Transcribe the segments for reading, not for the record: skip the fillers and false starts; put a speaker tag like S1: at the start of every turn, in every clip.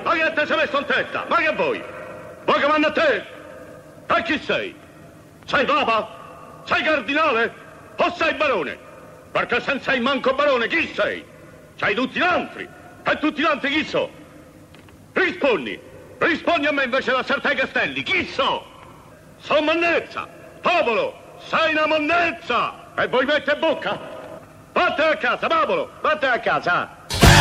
S1: Ma che te sei messo in testa? Ma che vuoi? Vuoi che manda a te? E chi sei? Sei papa? Sei cardinale? O sei barone? Perché se non sei manco barone, chi sei? Sei tutti l'altri. E tutti l'altri chi so? Rispondi. Rispondi a me invece da Sartai Castelli. Chi so? Sono monnezza. Popolo, sei una monnezza. E vuoi mettere bocca? Vattene a casa, popolo. Vattene a casa.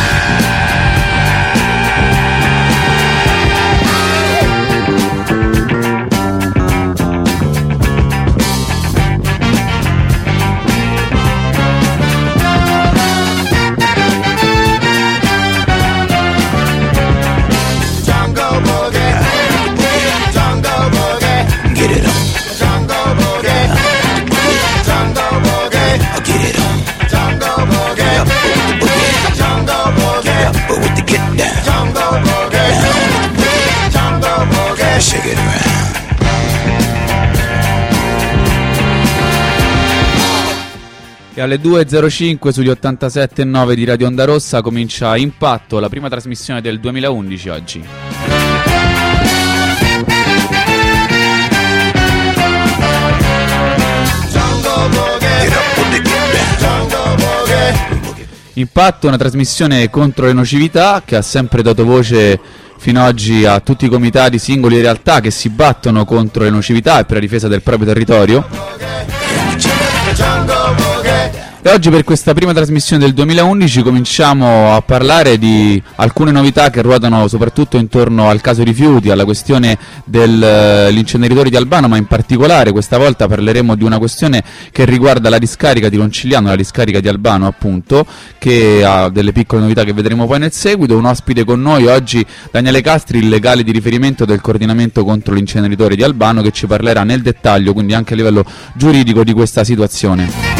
S2: Shake it around.
S3: E alle 2.05 sugli 87.9 di Radio Onda Rossa comincia Impatto, la prima trasmissione del 2011 oggi. Impatto è una trasmissione contro le nocività che ha sempre dato voce fino ad oggi a tutti i comitati singoli e realtà che si battono contro le nocività e per la difesa del proprio territorio. E oggi per questa prima trasmissione del 2011 cominciamo a parlare di alcune novità che ruotano soprattutto intorno al caso rifiuti, alla questione dell'inceneritore di Albano, ma in particolare questa volta parleremo di una questione che riguarda la discarica di Roncigliano, la discarica di Albano appunto, che ha delle piccole novità che vedremo poi nel seguito. Un ospite con noi oggi, Daniele Castri, il legale di riferimento del coordinamento contro l'inceneritore di Albano, che ci parlerà nel dettaglio, quindi anche a livello giuridico, di questa situazione.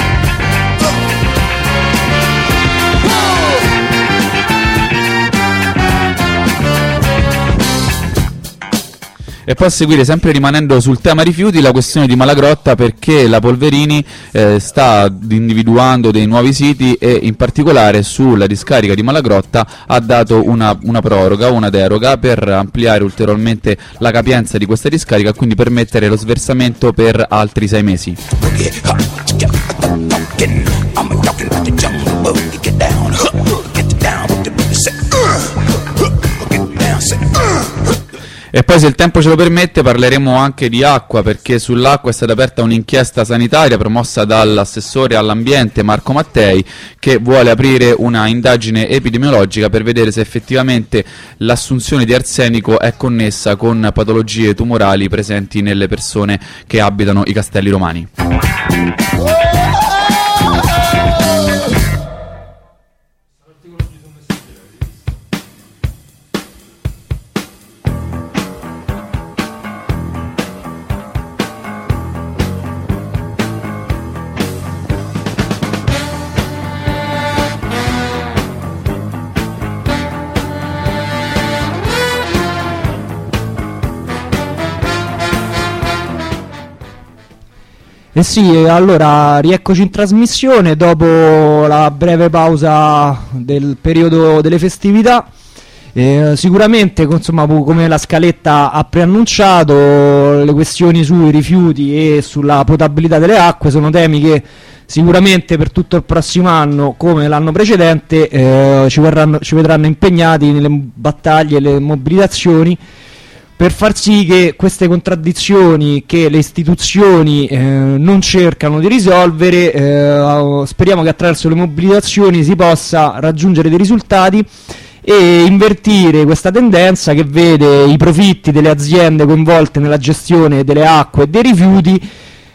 S3: E poi a seguire, sempre rimanendo sul tema rifiuti, la questione di Malagrotta, perché la Polverini sta individuando dei nuovi siti e in particolare sulla discarica di Malagrotta ha dato una proroga, una deroga per ampliare ulteriormente la capienza di questa discarica e quindi permettere lo sversamento per altri 6 mesi. E poi, se il tempo ce lo permette, parleremo anche di acqua, perché sull'acqua è stata aperta un'inchiesta sanitaria promossa dall'assessore all'ambiente Marco Mattei, che vuole aprire una indagine epidemiologica per vedere se effettivamente l'assunzione di arsenico è connessa con patologie tumorali presenti nelle persone che abitano i Castelli Romani.
S4: Eh sì, allora rieccoci in trasmissione dopo la breve pausa del periodo delle festività. Sicuramente, insomma, come la scaletta ha preannunciato, le questioni sui rifiuti e sulla potabilità delle acque sono temi che sicuramente per tutto il prossimo anno, come l'anno precedente, ci vedranno impegnati nelle battaglie e le mobilitazioni per far sì che queste contraddizioni che le istituzioni non cercano di risolvere, speriamo che attraverso le mobilitazioni si possa raggiungere dei risultati e invertire questa tendenza che vede i profitti delle aziende coinvolte nella gestione delle acque e dei rifiuti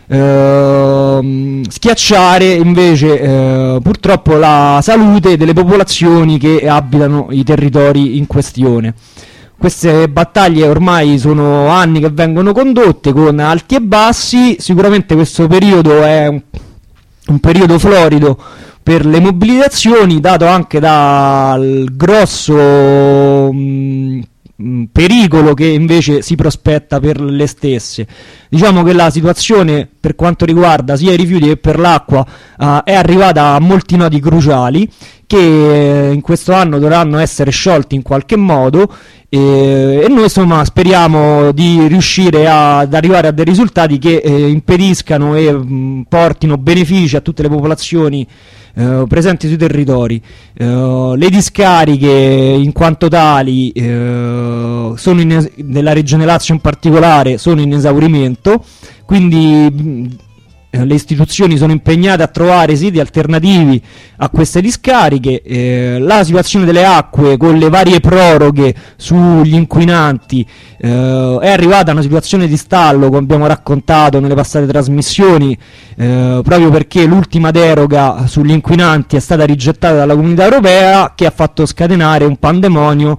S4: schiacciare invece purtroppo la salute delle popolazioni che abitano i territori in questione. Queste battaglie ormai sono anni che vengono condotte con alti e bassi. Sicuramente questo periodo è un periodo florido per le mobilitazioni, dato anche dal grosso pericolo che invece si prospetta per le stesse. Diciamo che la situazione per quanto riguarda sia i rifiuti che per l'acqua è arrivata a molti nodi cruciali che in questo anno dovranno essere sciolti in qualche modo, e noi insomma speriamo di riuscire ad arrivare a dei risultati che impediscano e portino benefici a tutte le popolazioni presenti sui territori. Le discariche in quanto tali nella regione Lazio in particolare sono in esaurimento, quindi le istituzioni sono impegnate a trovare siti alternativi a queste discariche. La situazione delle acque, con le varie proroghe sugli inquinanti, è arrivata a una situazione di stallo, come abbiamo raccontato nelle passate trasmissioni, proprio perché l'ultima deroga sugli inquinanti è stata rigettata dalla Comunità Europea, che ha fatto scatenare un pandemonio,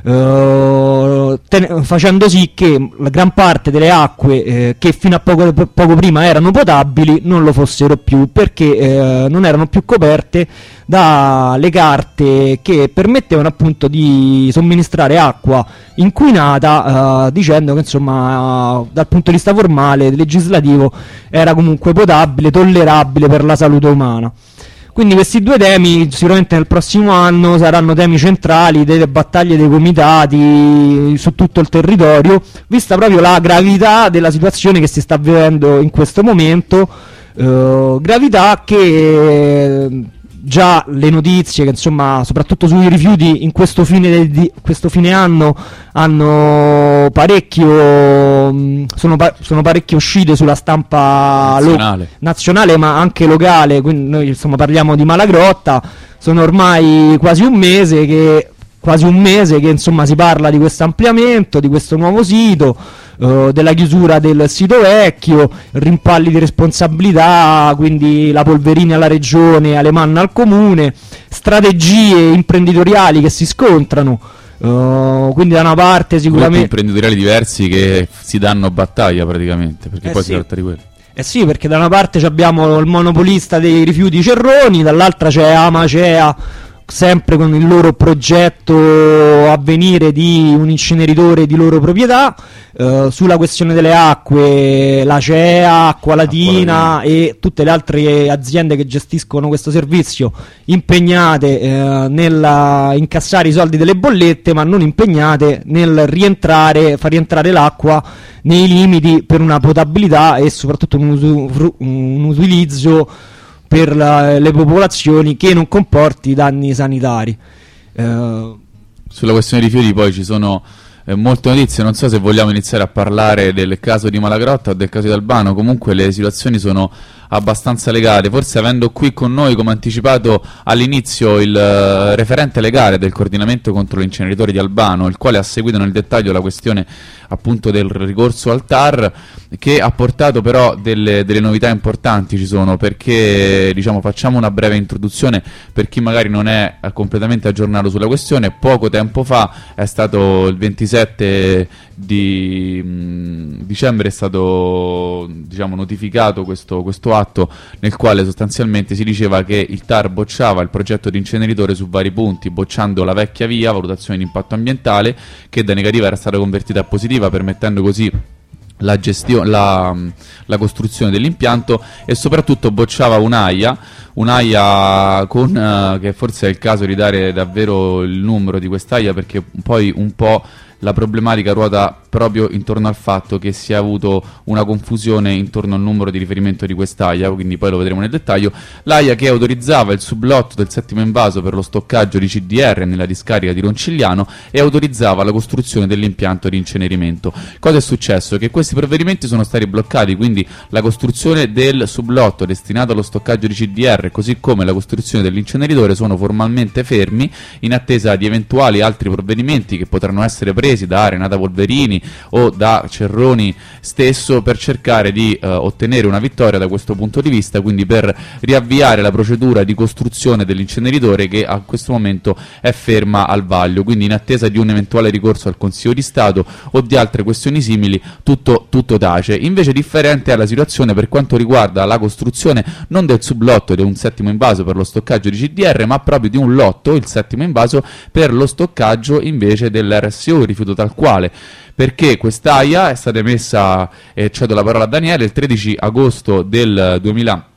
S4: facendo sì che la gran parte delle acque che fino a poco prima erano potabili non lo fossero più, perché non erano più coperte dalle carte che permettevano appunto di somministrare acqua inquinata, dicendo che insomma dal punto di vista formale legislativo era comunque potabile, tollerabile per la salute umana. Quindi questi due temi sicuramente nel prossimo anno saranno temi centrali delle battaglie dei comitati su tutto il territorio, vista proprio la gravità della situazione che si sta vivendo in questo momento, gravità che già le notizie, che insomma soprattutto sui rifiuti in questo fine anno hanno sono parecchio uscite sulla stampa nazionale ma anche locale. Quindi noi insomma parliamo di Malagrotta, sono ormai quasi un mese che insomma si parla di questo ampliamento, di questo nuovo sito, della chiusura del sito vecchio, rimpalli di responsabilità, quindi la Polverini alla regione, Alemanna al comune, strategie imprenditoriali che si scontrano, quindi da una parte sicuramente
S3: imprenditoriali diversi che si danno battaglia praticamente, perché poi si tratta di quello.
S4: Eh sì, perché da una parte abbiamo il monopolista dei rifiuti Cerroni, dall'altra c'è Amacea, sempre con il loro progetto a venire di un inceneritore di loro proprietà. Sulla questione delle acque, la CEA, Acqua Latina e tutte le altre aziende che gestiscono questo servizio impegnate nel incassare i soldi delle bollette, ma non impegnate nel far rientrare l'acqua nei limiti per una potabilità e soprattutto un utilizzo per le popolazioni che non comporti danni sanitari.
S3: Sulla questione dei rifiuti poi ci sono molte notizie, non so se vogliamo iniziare a parlare del caso di Malagrotta o del caso di Albano. Comunque le situazioni sono abbastanza legate, forse avendo qui con noi, come anticipato all'inizio, il referente legale del coordinamento contro l'inceneritore di Albano, il quale ha seguito nel dettaglio la questione appunto del ricorso al TAR, che ha portato però delle novità importanti. Ci sono, perché diciamo facciamo una breve introduzione per chi magari non è completamente aggiornato sulla questione. Poco tempo fa, è stato il 27 di dicembre, è stato notificato questo atto nel quale sostanzialmente si diceva che il TAR bocciava il progetto di inceneritore su vari punti, bocciando la vecchia VIA, valutazione di impatto ambientale, che da negativa era stata convertita a positiva, permettendo così la costruzione dell'impianto, e soprattutto bocciava un'AIA che forse è il caso di dare davvero il numero di quest'AIA, perché poi un po' la problematica ruota proprio intorno al fatto che si è avuto una confusione intorno al numero di riferimento di quest'AIA, quindi poi lo vedremo nel dettaglio. L'AIA che autorizzava il sublotto del settimo invaso per lo stoccaggio di CDR nella discarica di Roncigliano e autorizzava la costruzione dell'impianto di incenerimento. Cosa è successo? Che questi provvedimenti sono stati bloccati, quindi la costruzione del sublotto destinato allo stoccaggio di CDR, così come la costruzione dell'inceneritore, sono formalmente fermi in attesa di eventuali altri provvedimenti che potranno essere presi da Renata Polverini o da Cerroni stesso, per cercare di ottenere una vittoria da questo punto di vista, quindi per riavviare la procedura di costruzione dell'inceneritore, che a questo momento è ferma al vaglio. Quindi in attesa di un eventuale ricorso al Consiglio di Stato o di altre questioni simili, tutto tace. Invece differente è la situazione per quanto riguarda la costruzione non del sublotto di un settimo invaso per lo stoccaggio di CDR, ma proprio di un lotto, il settimo invaso, per lo stoccaggio invece dell'RSU, rifiuto tal quale, perché quest'AIA è stata emessa, cedo la parola a Daniele, il 13 agosto del 2000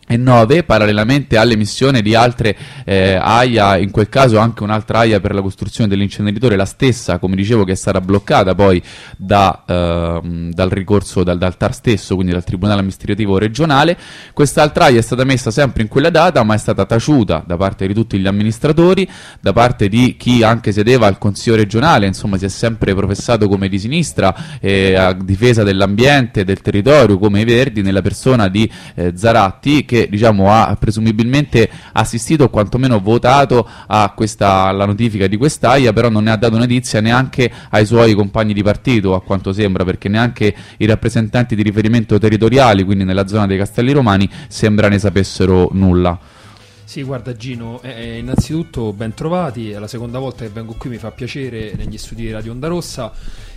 S3: 2009, parallelamente all'emissione di altre AIA, in quel caso anche un'altra AIA per la costruzione dell'inceneritore, la stessa, come dicevo, che è stata bloccata poi dal ricorso dal TAR stesso, quindi dal Tribunale Amministrativo Regionale. Quest'altra AIA è stata messa sempre in quella data, ma è stata taciuta da parte di tutti gli amministratori, da parte di chi anche sedeva al Consiglio regionale, insomma si è sempre professato come di sinistra, a difesa dell'ambiente, del territorio, come i Verdi, nella persona di Zaratti, che diciamo ha presumibilmente assistito o quantomeno votato alla notifica di quest'AIA, però non ne ha dato notizia neanche ai suoi compagni di partito, a quanto sembra, perché neanche i rappresentanti di riferimento territoriali, quindi nella zona dei Castelli Romani, sembra ne sapessero nulla.
S5: Sì, guarda Gino, innanzitutto ben trovati, è la seconda volta che vengo qui, mi fa piacere, negli studi di Radio Onda Rossa.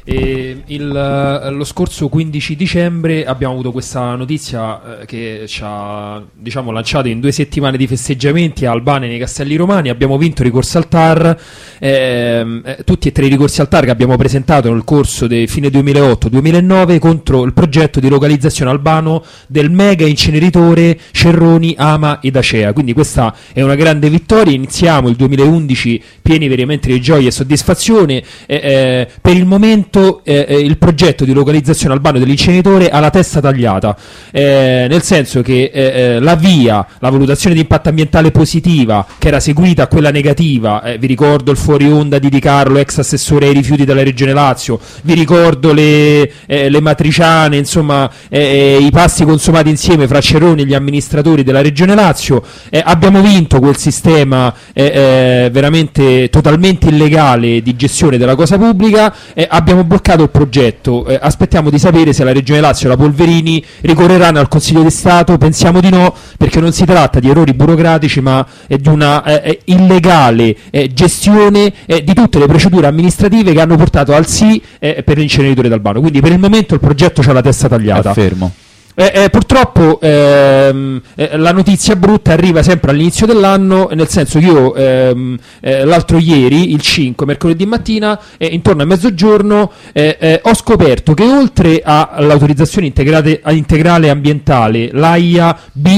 S5: Lo scorso 15 dicembre abbiamo avuto questa notizia che ci ha, diciamo, lanciato in 2 settimane di festeggiamenti a Albane nei Castelli Romani. Abbiamo vinto ricorso al TAR, tutti e 3 i ricorsi al TAR che abbiamo presentato nel corso dei fine 2008-2009 contro il progetto di localizzazione albano del mega inceneritore Cerroni, Ama ed Acea. Quindi questa è una grande vittoria. Iniziamo il 2011 pieni veramente di gioia e soddisfazione. Per il momento il progetto di localizzazione albano dell'inceneritore ha la testa tagliata, nel senso che la valutazione di impatto ambientale positiva, che era seguita a quella negativa, vi ricordo il fuori onda di Di Carlo, ex assessore ai rifiuti della Regione Lazio, vi ricordo le matriciane, insomma i passi consumati insieme fra Cerroni e gli amministratori della Regione Lazio. Abbiamo vinto quel sistema veramente totalmente illegale di gestione della cosa pubblica, abbiamo bloccato il progetto. Aspettiamo di sapere se la Regione Lazio e la Polverini ricorreranno al Consiglio di Stato. Pensiamo di no, perché non si tratta di errori burocratici, ma di una illegale gestione di tutte le procedure amministrative che hanno portato al sì per l'inceneritore d'Albano. Quindi per il momento il progetto c'ha la testa tagliata.
S3: È fermo.
S5: Purtroppo la notizia brutta arriva sempre all'inizio dell'anno, nel senso che io l'altro ieri, il 5, mercoledì mattina, intorno a mezzogiorno, ho scoperto che oltre all'autorizzazione integrale ambientale, l'AIA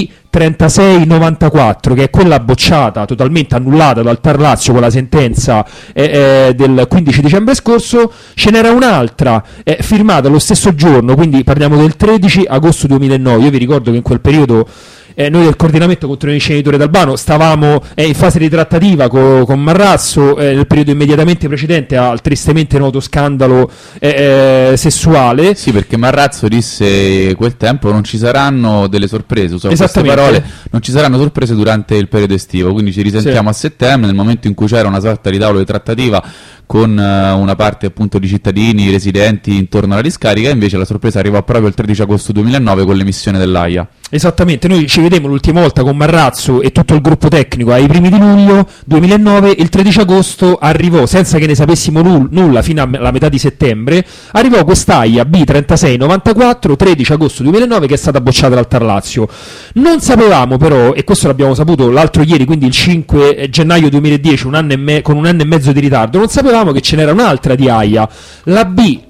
S5: B3694, che è quella bocciata, totalmente annullata dal TAR Lazio con la sentenza del 15 dicembre scorso, ce n'era un'altra firmata lo stesso giorno, quindi parliamo del 13 agosto 2009. Io vi ricordo che in quel periodo noi del coordinamento contro l'inceneritore d'Albano stavamo in fase di trattativa con Marrazzo nel periodo immediatamente precedente al tristemente noto scandalo sessuale.
S3: Sì, perché Marrazzo disse quel tempo non ci saranno delle sorprese, usò queste parole, non ci saranno sorprese durante il periodo estivo, quindi ci risentiamo a settembre, nel momento in cui c'era una sorta di tavolo di trattativa con una parte appunto di cittadini residenti intorno alla discarica. Invece la sorpresa arrivò proprio il 13 agosto 2009 con l'emissione dell'AIA. Esattamente, noi ci vedemmo l'ultima volta con Marrazzo e tutto il gruppo tecnico ai primi di luglio 2009, il 13 agosto arrivò, senza che ne sapessimo nulla fino alla metà di settembre, arrivò quest'AIA B3694, 13 agosto 2009, che è stata bocciata dal TAR Lazio. Non sapevamo però, e questo l'abbiamo saputo l'altro ieri, quindi il 5 gennaio 2010, con un anno e mezzo di ritardo, non sapevamo che ce n'era un'altra di AIA, la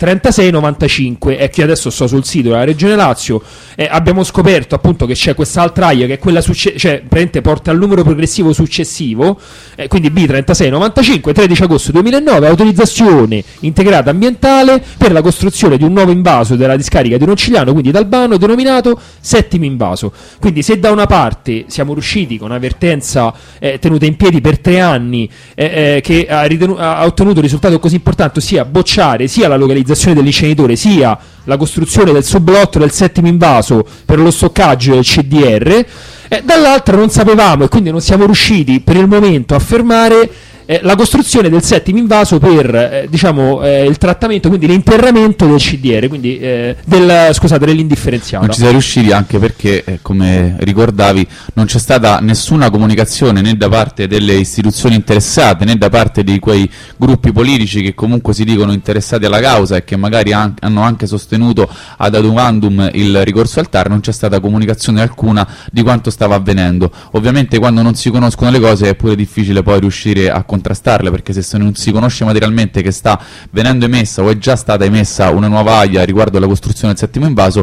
S3: B3695, e che adesso sto sul sito della Regione Lazio. Abbiamo scoperto appunto che c'è quest'altra AIA che è quella cioè praticamente porta al numero progressivo successivo, quindi B3695, 13 agosto 2009, autorizzazione integrata ambientale per la costruzione di un nuovo invaso della discarica di Roncigliano, quindi d'Albano, denominato settimo invaso. Quindi se da una parte siamo riusciti con una vertenza tenuta in piedi per 3 anni che ha ottenuto un risultato così importante, ossia bocciare sia la localizzazione dell'inceneritore sia la costruzione del sublotto del settimo invaso per lo stoccaggio del CDR, dall'altra non sapevamo, e quindi non siamo riusciti per il momento a fermare la costruzione del settimo invaso per il trattamento, quindi l'interramento del CDR, quindi dell'indifferenziata. Non ci siamo riusciti anche perché, come ricordavi, non c'è stata nessuna comunicazione né da parte delle istituzioni interessate né da parte di quei gruppi politici che comunque si dicono interessati alla causa e che magari hanno anche sostenuto ad aduvandum il ricorso al TAR. Non c'è stata comunicazione alcuna di quanto stava avvenendo. Ovviamente quando non si conoscono le cose è pure difficile poi riuscire a contrastarle, perché se non si conosce materialmente che sta venendo emessa o è già stata emessa una nuova AIA riguardo alla costruzione del settimo invaso,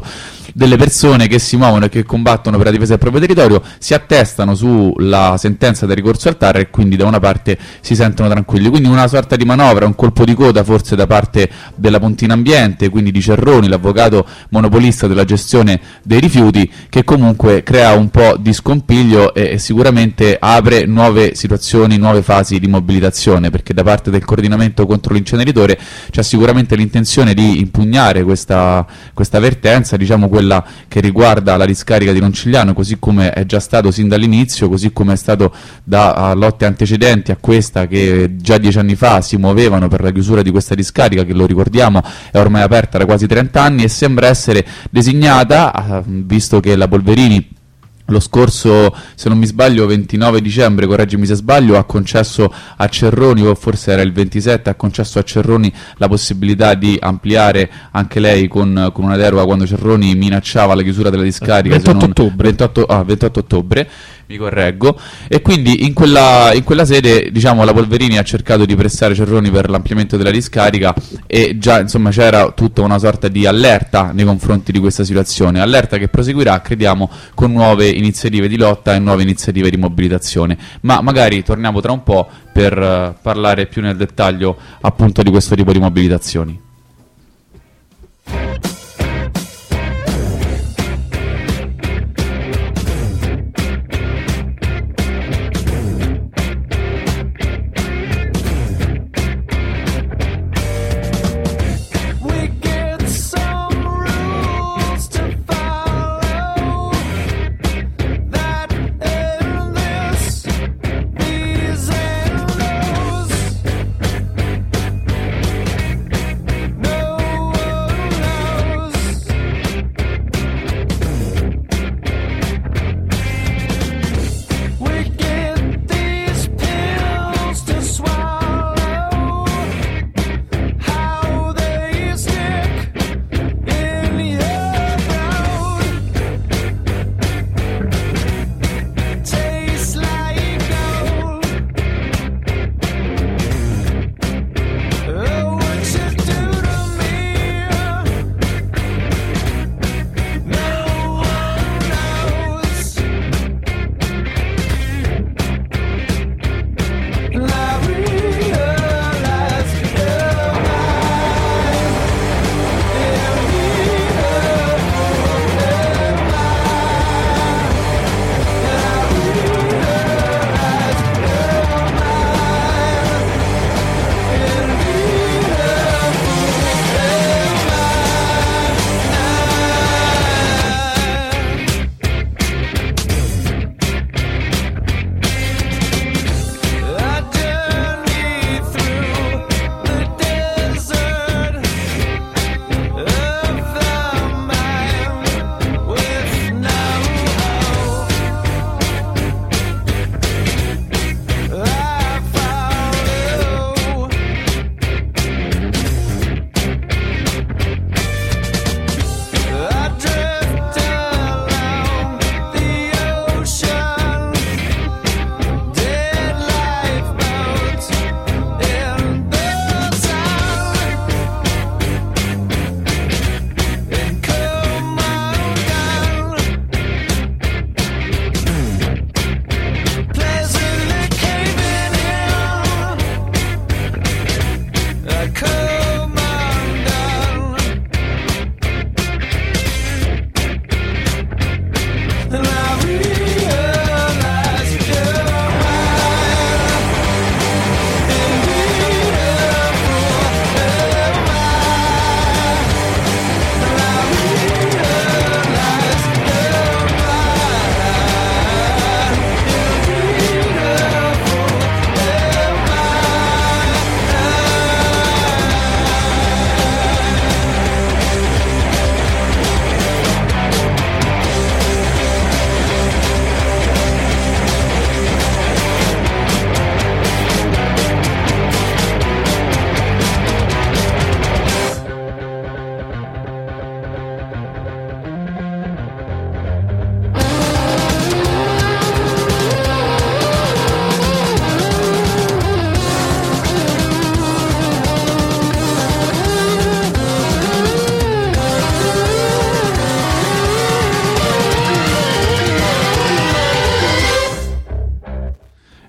S3: delle persone che si muovono e che combattono per la difesa del proprio territorio si attestano sulla sentenza del ricorso al TAR e quindi da una parte si sentono tranquilli. Quindi una sorta di manovra, un colpo di coda forse da parte della Pontina Ambiente, quindi di Cerroni, l'avvocato monopolista della gestione dei rifiuti, che comunque crea un po' di scompiglio e sicuramente apre nuove situazioni, nuove fasi di mobilitazione, perché da parte del coordinamento contro l'inceneritore c'è sicuramente l'intenzione di impugnare questa vertenza, diciamo quella che riguarda la discarica di Roncigliano, così come è già stato sin dall'inizio, così come è stato da lotte antecedenti a questa, che già 10 anni fa si muovevano per la chiusura di questa discarica, che lo ricordiamo è ormai aperta da quasi 30 anni e sembra essere designata, visto che la Polverini lo scorso, se non mi sbaglio, 29 dicembre, correggimi se sbaglio, ha concesso a Cerroni, o forse era il 27, ha concesso a Cerroni la possibilità di ampliare anche lei con una deroga, quando Cerroni minacciava la chiusura della discarica. 28 ottobre, mi correggo, e quindi in quella sede, diciamo, la Polverini ha cercato di pressare Cerroni per l'ampliamento della discarica e già, insomma, c'era tutta una sorta di allerta nei confronti di questa situazione, allerta che proseguirà, crediamo, con nuove iniziative di lotta e nuove iniziative di mobilitazione. Ma magari torniamo tra un po' per parlare più nel dettaglio appunto di questo tipo di mobilitazioni.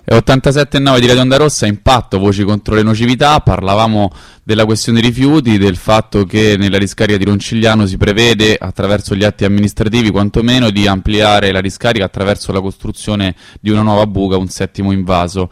S3: 87,9 di Radio Onda Rossa, Impatto, voci contro le nocività. Parlavamo della questione rifiuti, del fatto che nella discarica di Roncigliano si prevede, attraverso gli atti amministrativi quantomeno, di ampliare la discarica attraverso la costruzione di una nuova buca, un settimo invaso.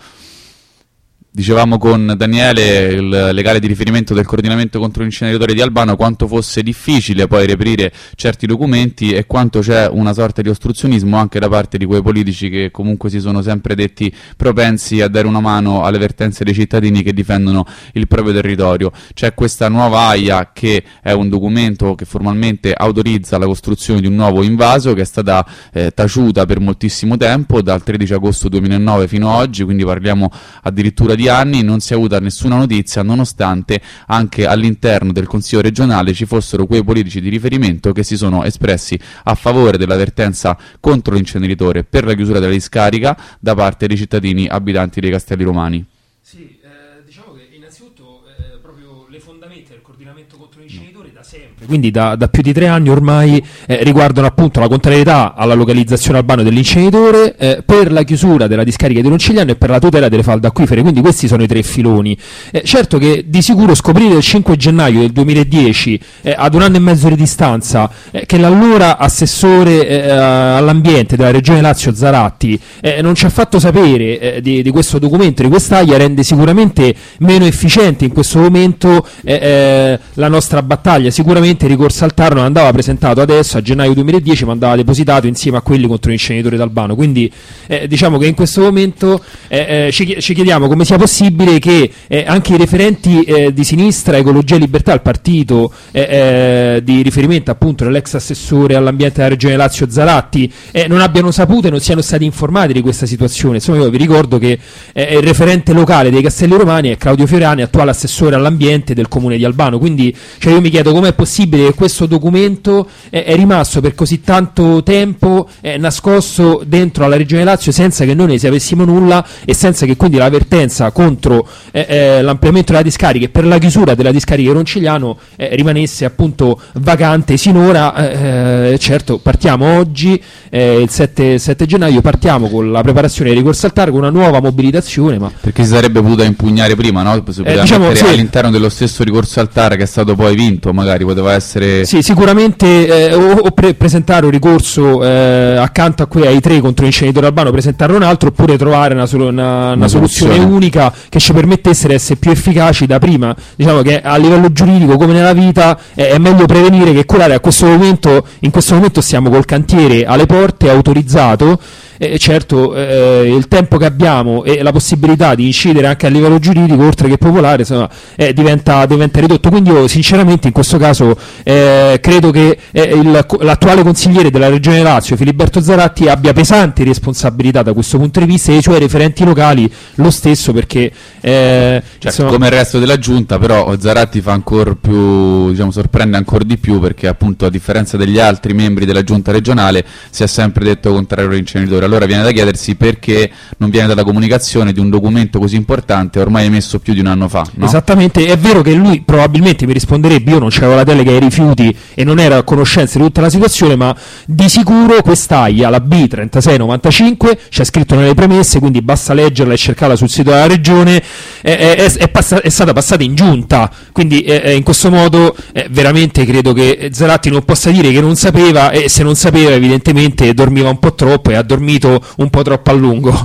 S3: Dicevamo con Daniele, il legale di riferimento del coordinamento contro l'inceneritore di Albano, quanto fosse difficile poi reperire certi documenti e quanto c'è una sorta di ostruzionismo anche da parte di quei politici che comunque si sono sempre detti propensi a dare una mano alle vertenze dei cittadini che difendono il proprio territorio. C'è questa nuova AIA, che è un documento che formalmente autorizza la costruzione di un nuovo invaso, che è stata taciuta per moltissimo tempo, dal 13 agosto 2009 fino ad oggi, quindi parliamo addirittura di anni. Non si è avuta nessuna notizia, nonostante anche all'interno del Consiglio regionale ci fossero quei politici di riferimento che si sono espressi a favore dell'avvertenza contro l'inceneritore per la chiusura della discarica da parte dei cittadini abitanti dei Castelli Romani.
S5: Sì, diciamo che innanzitutto proprio le fondamenta del coordinamento contro l'inceneritore da sempre, quindi da più di 3 anni ormai, riguardano appunto la contrarietà alla localizzazione Albano dell'inceneritore, per la chiusura della discarica di Roncigliano e per la tutela delle falde acquifere. Quindi questi sono i 3 filoni. Certo che di sicuro scoprire il 5 gennaio del 2010, ad 1 anno e mezzo di distanza, che l'allora assessore all'ambiente della regione Lazio Zaratti non ci ha fatto sapere di questo documento, di quest'AIA, rende sicuramente meno efficiente in questo momento la nostra battaglia. Sicuramente il ricorso al TAR non andava presentato adesso a gennaio 2010, ma andava depositato insieme a quelli contro l'inceneritore d'Albano. Quindi diciamo che in questo momento ci chiediamo come sia possibile che anche i referenti di sinistra, Ecologia e Libertà, il partito di riferimento appunto dell'ex assessore all'ambiente della regione Lazio Zaratti, non abbiano saputo e non siano stati informati di questa situazione. Insomma, io vi ricordo che il referente locale dei Castelli Romani è Claudio Fiorani, attuale assessore all'ambiente del comune di Albano. Quindi io mi chiedo com'è possibile che questo documento è rimasto per così tanto tempo nascosto dentro alla regione Lazio senza che noi ne sapessimo nulla e senza che quindi l'avvertenza contro l'ampliamento della discarica e per la chiusura della discarica di Roncigliano rimanesse appunto vacante sinora. Certo, partiamo oggi, il 7 gennaio, partiamo con la preparazione del ricorso al TAR, con una nuova mobilitazione, ma
S3: perché si sarebbe potuta impugnare prima, no? Si poteva
S5: diciamo,
S3: mettere
S5: sì,
S3: all'interno dello stesso ricorso al TAR che è stato poi vinto, magari poteva essere...
S5: Sì, sicuramente o presentare un ricorso accanto ai 3 contro l'inceneritore Albano, presentare un altro, oppure trovare una soluzione unica che ci permettesse di essere più efficaci da prima. Diciamo che a livello giuridico, come nella vita, è meglio prevenire che curare. In questo momento stiamo col cantiere alle porte, autorizzato. Certo, il tempo che abbiamo e la possibilità di incidere anche a livello giuridico, oltre che popolare, insomma, diventa ridotto. Quindi io sinceramente in questo caso credo che l'attuale consigliere della regione Lazio, Filiberto Zaratti, abbia pesanti responsabilità da questo punto di vista, e i suoi referenti locali lo stesso, perché insomma...
S3: come il resto della giunta, però Zaratti fa ancora più, diciamo, sorprende ancora di più, perché appunto a differenza degli altri membri della giunta regionale si è sempre detto contrario all'inceneritore. Allora viene da chiedersi perché non viene data comunicazione di un documento così importante ormai emesso più di 1 anno fa, no?
S5: Esattamente, è vero che lui probabilmente mi risponderebbe: io non c'avevo la delega ai rifiuti e non ero a conoscenza di tutta la situazione, ma di sicuro quest'AIA, la B3695, c'è scritto nelle premesse, quindi basta leggerla e cercarla sul sito della regione, è stata passata in giunta. Quindi in questo modo veramente credo che Zaratti non possa dire che non sapeva, e se non sapeva evidentemente dormiva un po' troppo e ha dormito un po' troppo a lungo.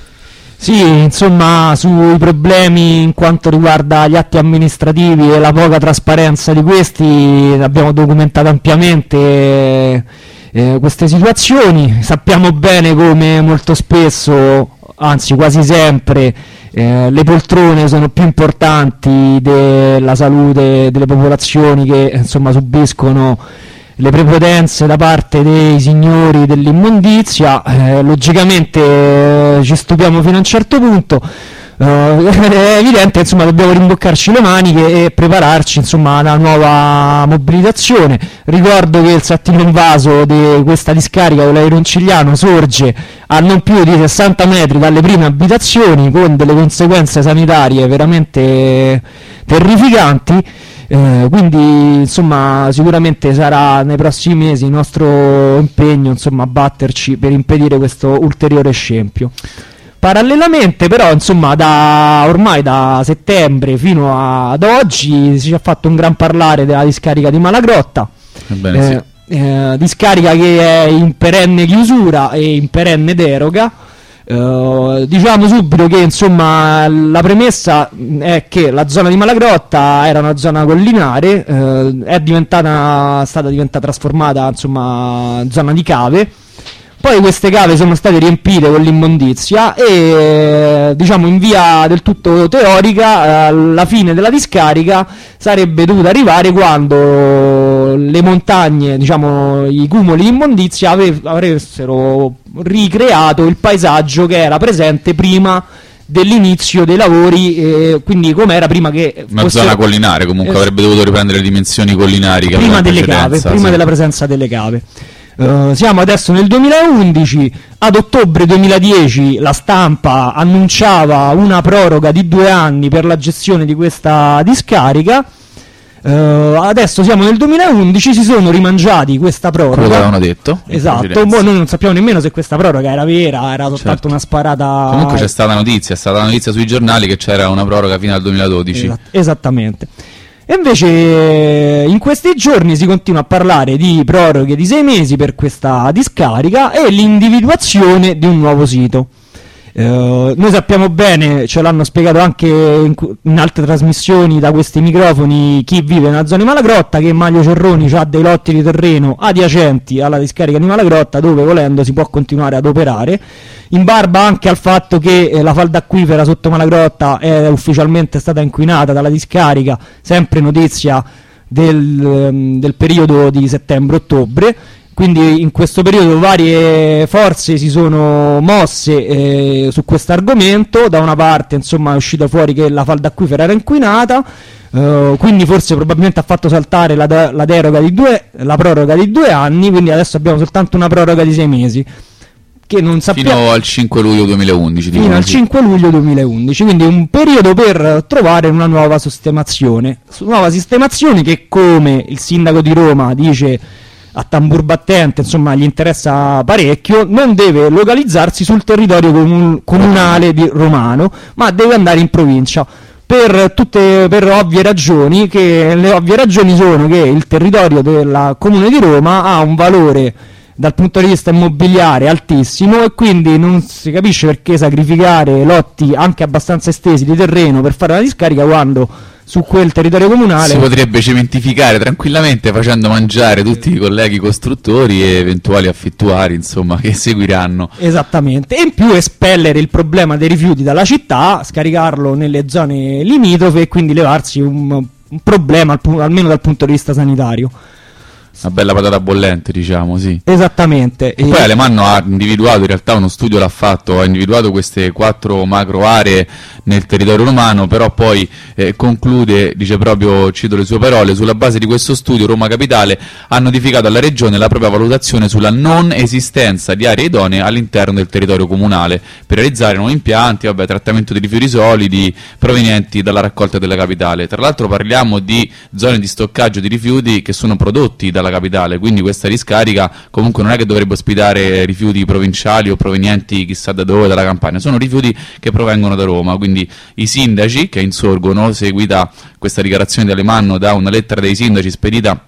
S4: Sì, insomma, sui problemi in quanto riguarda gli atti amministrativi e la poca trasparenza di questi abbiamo documentato ampiamente queste situazioni. Sappiamo bene come molto spesso, anzi quasi sempre, le poltrone sono più importanti della salute delle popolazioni che insomma subiscono le prepotenze da parte dei signori dell'immondizia. Logicamente ci stupiamo fino a un certo punto. È evidente, insomma, dobbiamo rimboccarci le maniche e prepararci, insomma, a una nuova mobilitazione. Ricordo che il settimo invaso di questa discarica, quella di Roncigliano, sorge a non più di 60 metri dalle prime abitazioni, con delle conseguenze sanitarie veramente terrificanti. Quindi insomma sicuramente sarà nei prossimi mesi il nostro impegno, insomma, batterci per impedire questo ulteriore scempio. Parallelamente però, insomma, ormai da settembre fino ad oggi si è fatto un gran parlare della discarica di Malagrotta.
S3: Ebbene, sì.
S4: Discarica che è in perenne chiusura e in perenne deroga. Diciamo subito che, insomma, la premessa è che la zona di Malagrotta era una zona collinare, è stata trasformata, insomma, in zona di cave. Poi queste cave sono state riempite con l'immondizia e, diciamo, in via del tutto teorica, la fine della discarica sarebbe dovuta arrivare quando le montagne, diciamo, i cumuli di immondizia avessero ricreato il paesaggio che era presente prima dell'inizio dei lavori, quindi come era prima che
S3: una zona collinare, comunque avrebbe dovuto riprendere le dimensioni collinari che
S4: prima delle cave, prima della presenza delle cave. Siamo adesso nel 2011, ad ottobre 2010 la stampa annunciava una proroga di 2 anni per la gestione di questa discarica. Adesso siamo nel 2011, si sono rimangiati questa proroga.
S3: Quello che avevano detto.
S4: Esatto, noi non sappiamo nemmeno se questa proroga era vera, era soltanto una sparata.
S3: Comunque c'è stata notizia sui giornali che c'era una proroga fino al 2012.
S4: Esattamente. E invece in questi giorni si continua a parlare di proroghe di 6 mesi per questa discarica e l'individuazione di un nuovo sito. Noi sappiamo bene, ce l'hanno spiegato anche in altre trasmissioni da questi microfoni, chi vive nella zona di Malagrotta, che Maglio Cerroni ha dei lotti di terreno adiacenti alla discarica di Malagrotta dove, volendo, si può continuare ad operare, in barba anche al fatto che la falda acquifera sotto Malagrotta è ufficialmente stata inquinata dalla discarica, sempre notizia del periodo di settembre-ottobre. Quindi in questo periodo varie forze si sono mosse su questo argomento. Da una parte, insomma, è uscito fuori che la falda acquifera era inquinata, quindi forse probabilmente ha fatto saltare la proroga di 2 anni, quindi adesso abbiamo soltanto una proroga di 6 mesi. Che non sappiamo,
S3: fino al 5 luglio 2011.
S4: Fino al 5 luglio 2011, quindi un periodo per trovare una nuova sistemazione. Nuova sistemazione che, come il sindaco di Roma dice a tambur battente, insomma, gli interessa parecchio, non deve localizzarsi sul territorio comunale di romano, ma deve andare in provincia per ovvie ragioni, che le ovvie ragioni sono che il territorio del comune di Roma ha un valore dal punto di vista immobiliare altissimo e quindi non si capisce perché sacrificare lotti anche abbastanza estesi di terreno per fare una discarica quando su quel territorio comunale
S3: si potrebbe cementificare tranquillamente facendo mangiare tutti i colleghi costruttori e eventuali affittuari, insomma, che seguiranno.
S4: Esattamente, e in più espellere il problema dei rifiuti dalla città, scaricarlo nelle zone limitrofe e quindi levarsi un problema almeno dal punto di vista sanitario.
S3: Una bella patata bollente, diciamo, sì.
S4: Esattamente.
S3: E poi Alemanno ha individuato, in realtà uno studio l'ha fatto, ha individuato queste 4 macro aree nel territorio romano, però poi conclude, dice proprio, cito le sue parole, sulla base di questo studio Roma Capitale ha notificato alla Regione la propria valutazione sulla non esistenza di aree idonee all'interno del territorio comunale per realizzare nuovi impianti, trattamento di rifiuti solidi provenienti dalla raccolta della capitale. Tra l'altro parliamo di zone di stoccaggio di rifiuti che sono prodotti dalla capitale, quindi questa discarica comunque non è che dovrebbe ospitare rifiuti provinciali o provenienti chissà da dove, dalla Campania, sono rifiuti che provengono da Roma, quindi i sindaci che insorgono, seguita questa dichiarazione di Alemanno da una lettera dei sindaci spedita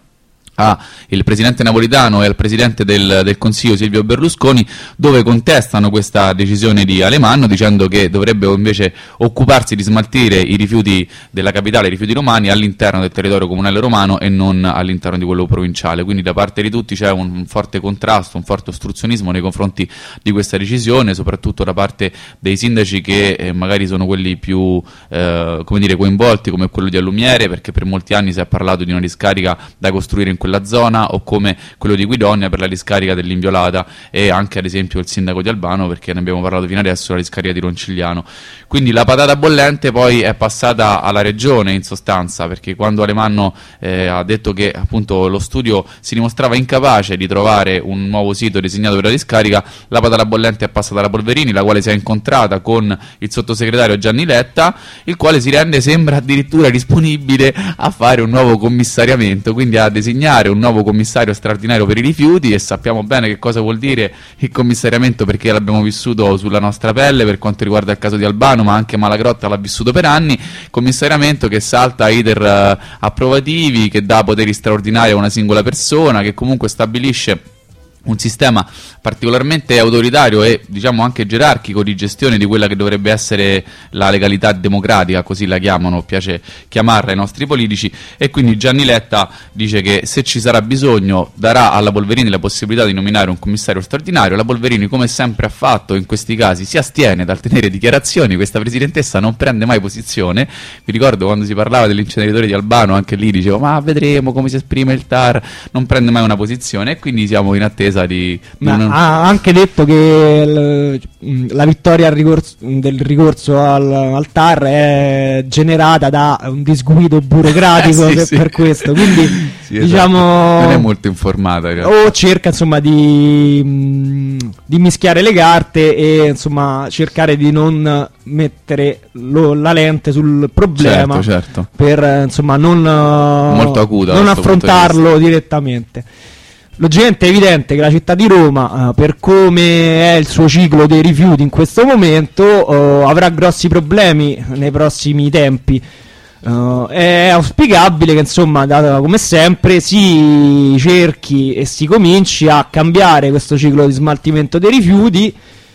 S3: il presidente Napolitano e al presidente del Consiglio Silvio Berlusconi, dove contestano questa decisione di Alemanno dicendo che dovrebbe invece occuparsi di smaltire i rifiuti della capitale, i rifiuti romani, all'interno del territorio comunale romano e non all'interno di quello provinciale. Quindi da parte di tutti c'è un forte contrasto, un forte ostruzionismo nei confronti di questa decisione, soprattutto da parte dei sindaci che magari sono quelli più coinvolti, come quello di Allumiere, perché per molti anni si è parlato di una discarica da costruire in quella zona, o come quello di Guidonia per la discarica dell'Inviolata, e anche ad esempio il sindaco di Albano, perché ne abbiamo parlato fino adesso, la discarica di Roncigliano. Quindi la patata bollente poi è passata alla regione in sostanza, perché quando Alemanno ha detto che appunto lo studio si dimostrava incapace di trovare un nuovo sito designato per la discarica, la patata bollente è passata alla Polverini, la quale si è incontrata con il sottosegretario Gianni Letta, il quale sembra addirittura disponibile a fare un nuovo commissariamento, quindi a designare nominare un nuovo commissario straordinario per i rifiuti, e sappiamo bene che cosa vuol dire il commissariamento, perché l'abbiamo vissuto sulla nostra pelle per quanto riguarda il caso di Albano, ma anche Malagrotta l'ha vissuto per anni. Commissariamento che salta iter approvativi, che dà poteri straordinari a una singola persona, che comunque stabilisce un sistema particolarmente autoritario e diciamo anche gerarchico di gestione di quella che dovrebbe essere la legalità democratica, così la chiamano, piace chiamarla ai nostri politici. E quindi Gianni Letta dice che se ci sarà bisogno darà alla Polverini la possibilità di nominare un commissario straordinario. La Polverini, come sempre ha fatto in questi casi, si astiene dal tenere dichiarazioni. Questa presidentessa non prende mai posizione. Vi ricordo quando si parlava dell'inceneritore di Albano, anche lì dicevo ma vedremo come si esprime il TAR, non prende mai una posizione, e quindi siamo in attesa
S4: ha anche detto che la vittoria del ricorso al TAR è generata da un disguido burocratico per questo, quindi
S3: sì,
S4: diciamo
S3: esatto. Non è molto informata in realtà.
S4: O cerca insomma di mischiare le carte e insomma cercare di non mettere la lente sul problema,
S3: certo.
S4: Per insomma
S3: molto acuta,
S4: non affrontarlo direttamente. Logicamente è evidente che la città di Roma, per come è il suo ciclo dei rifiuti in questo momento, avrà grossi problemi nei prossimi tempi. È auspicabile che insomma, come sempre, si cerchi e si cominci a cambiare questo ciclo di smaltimento dei rifiuti,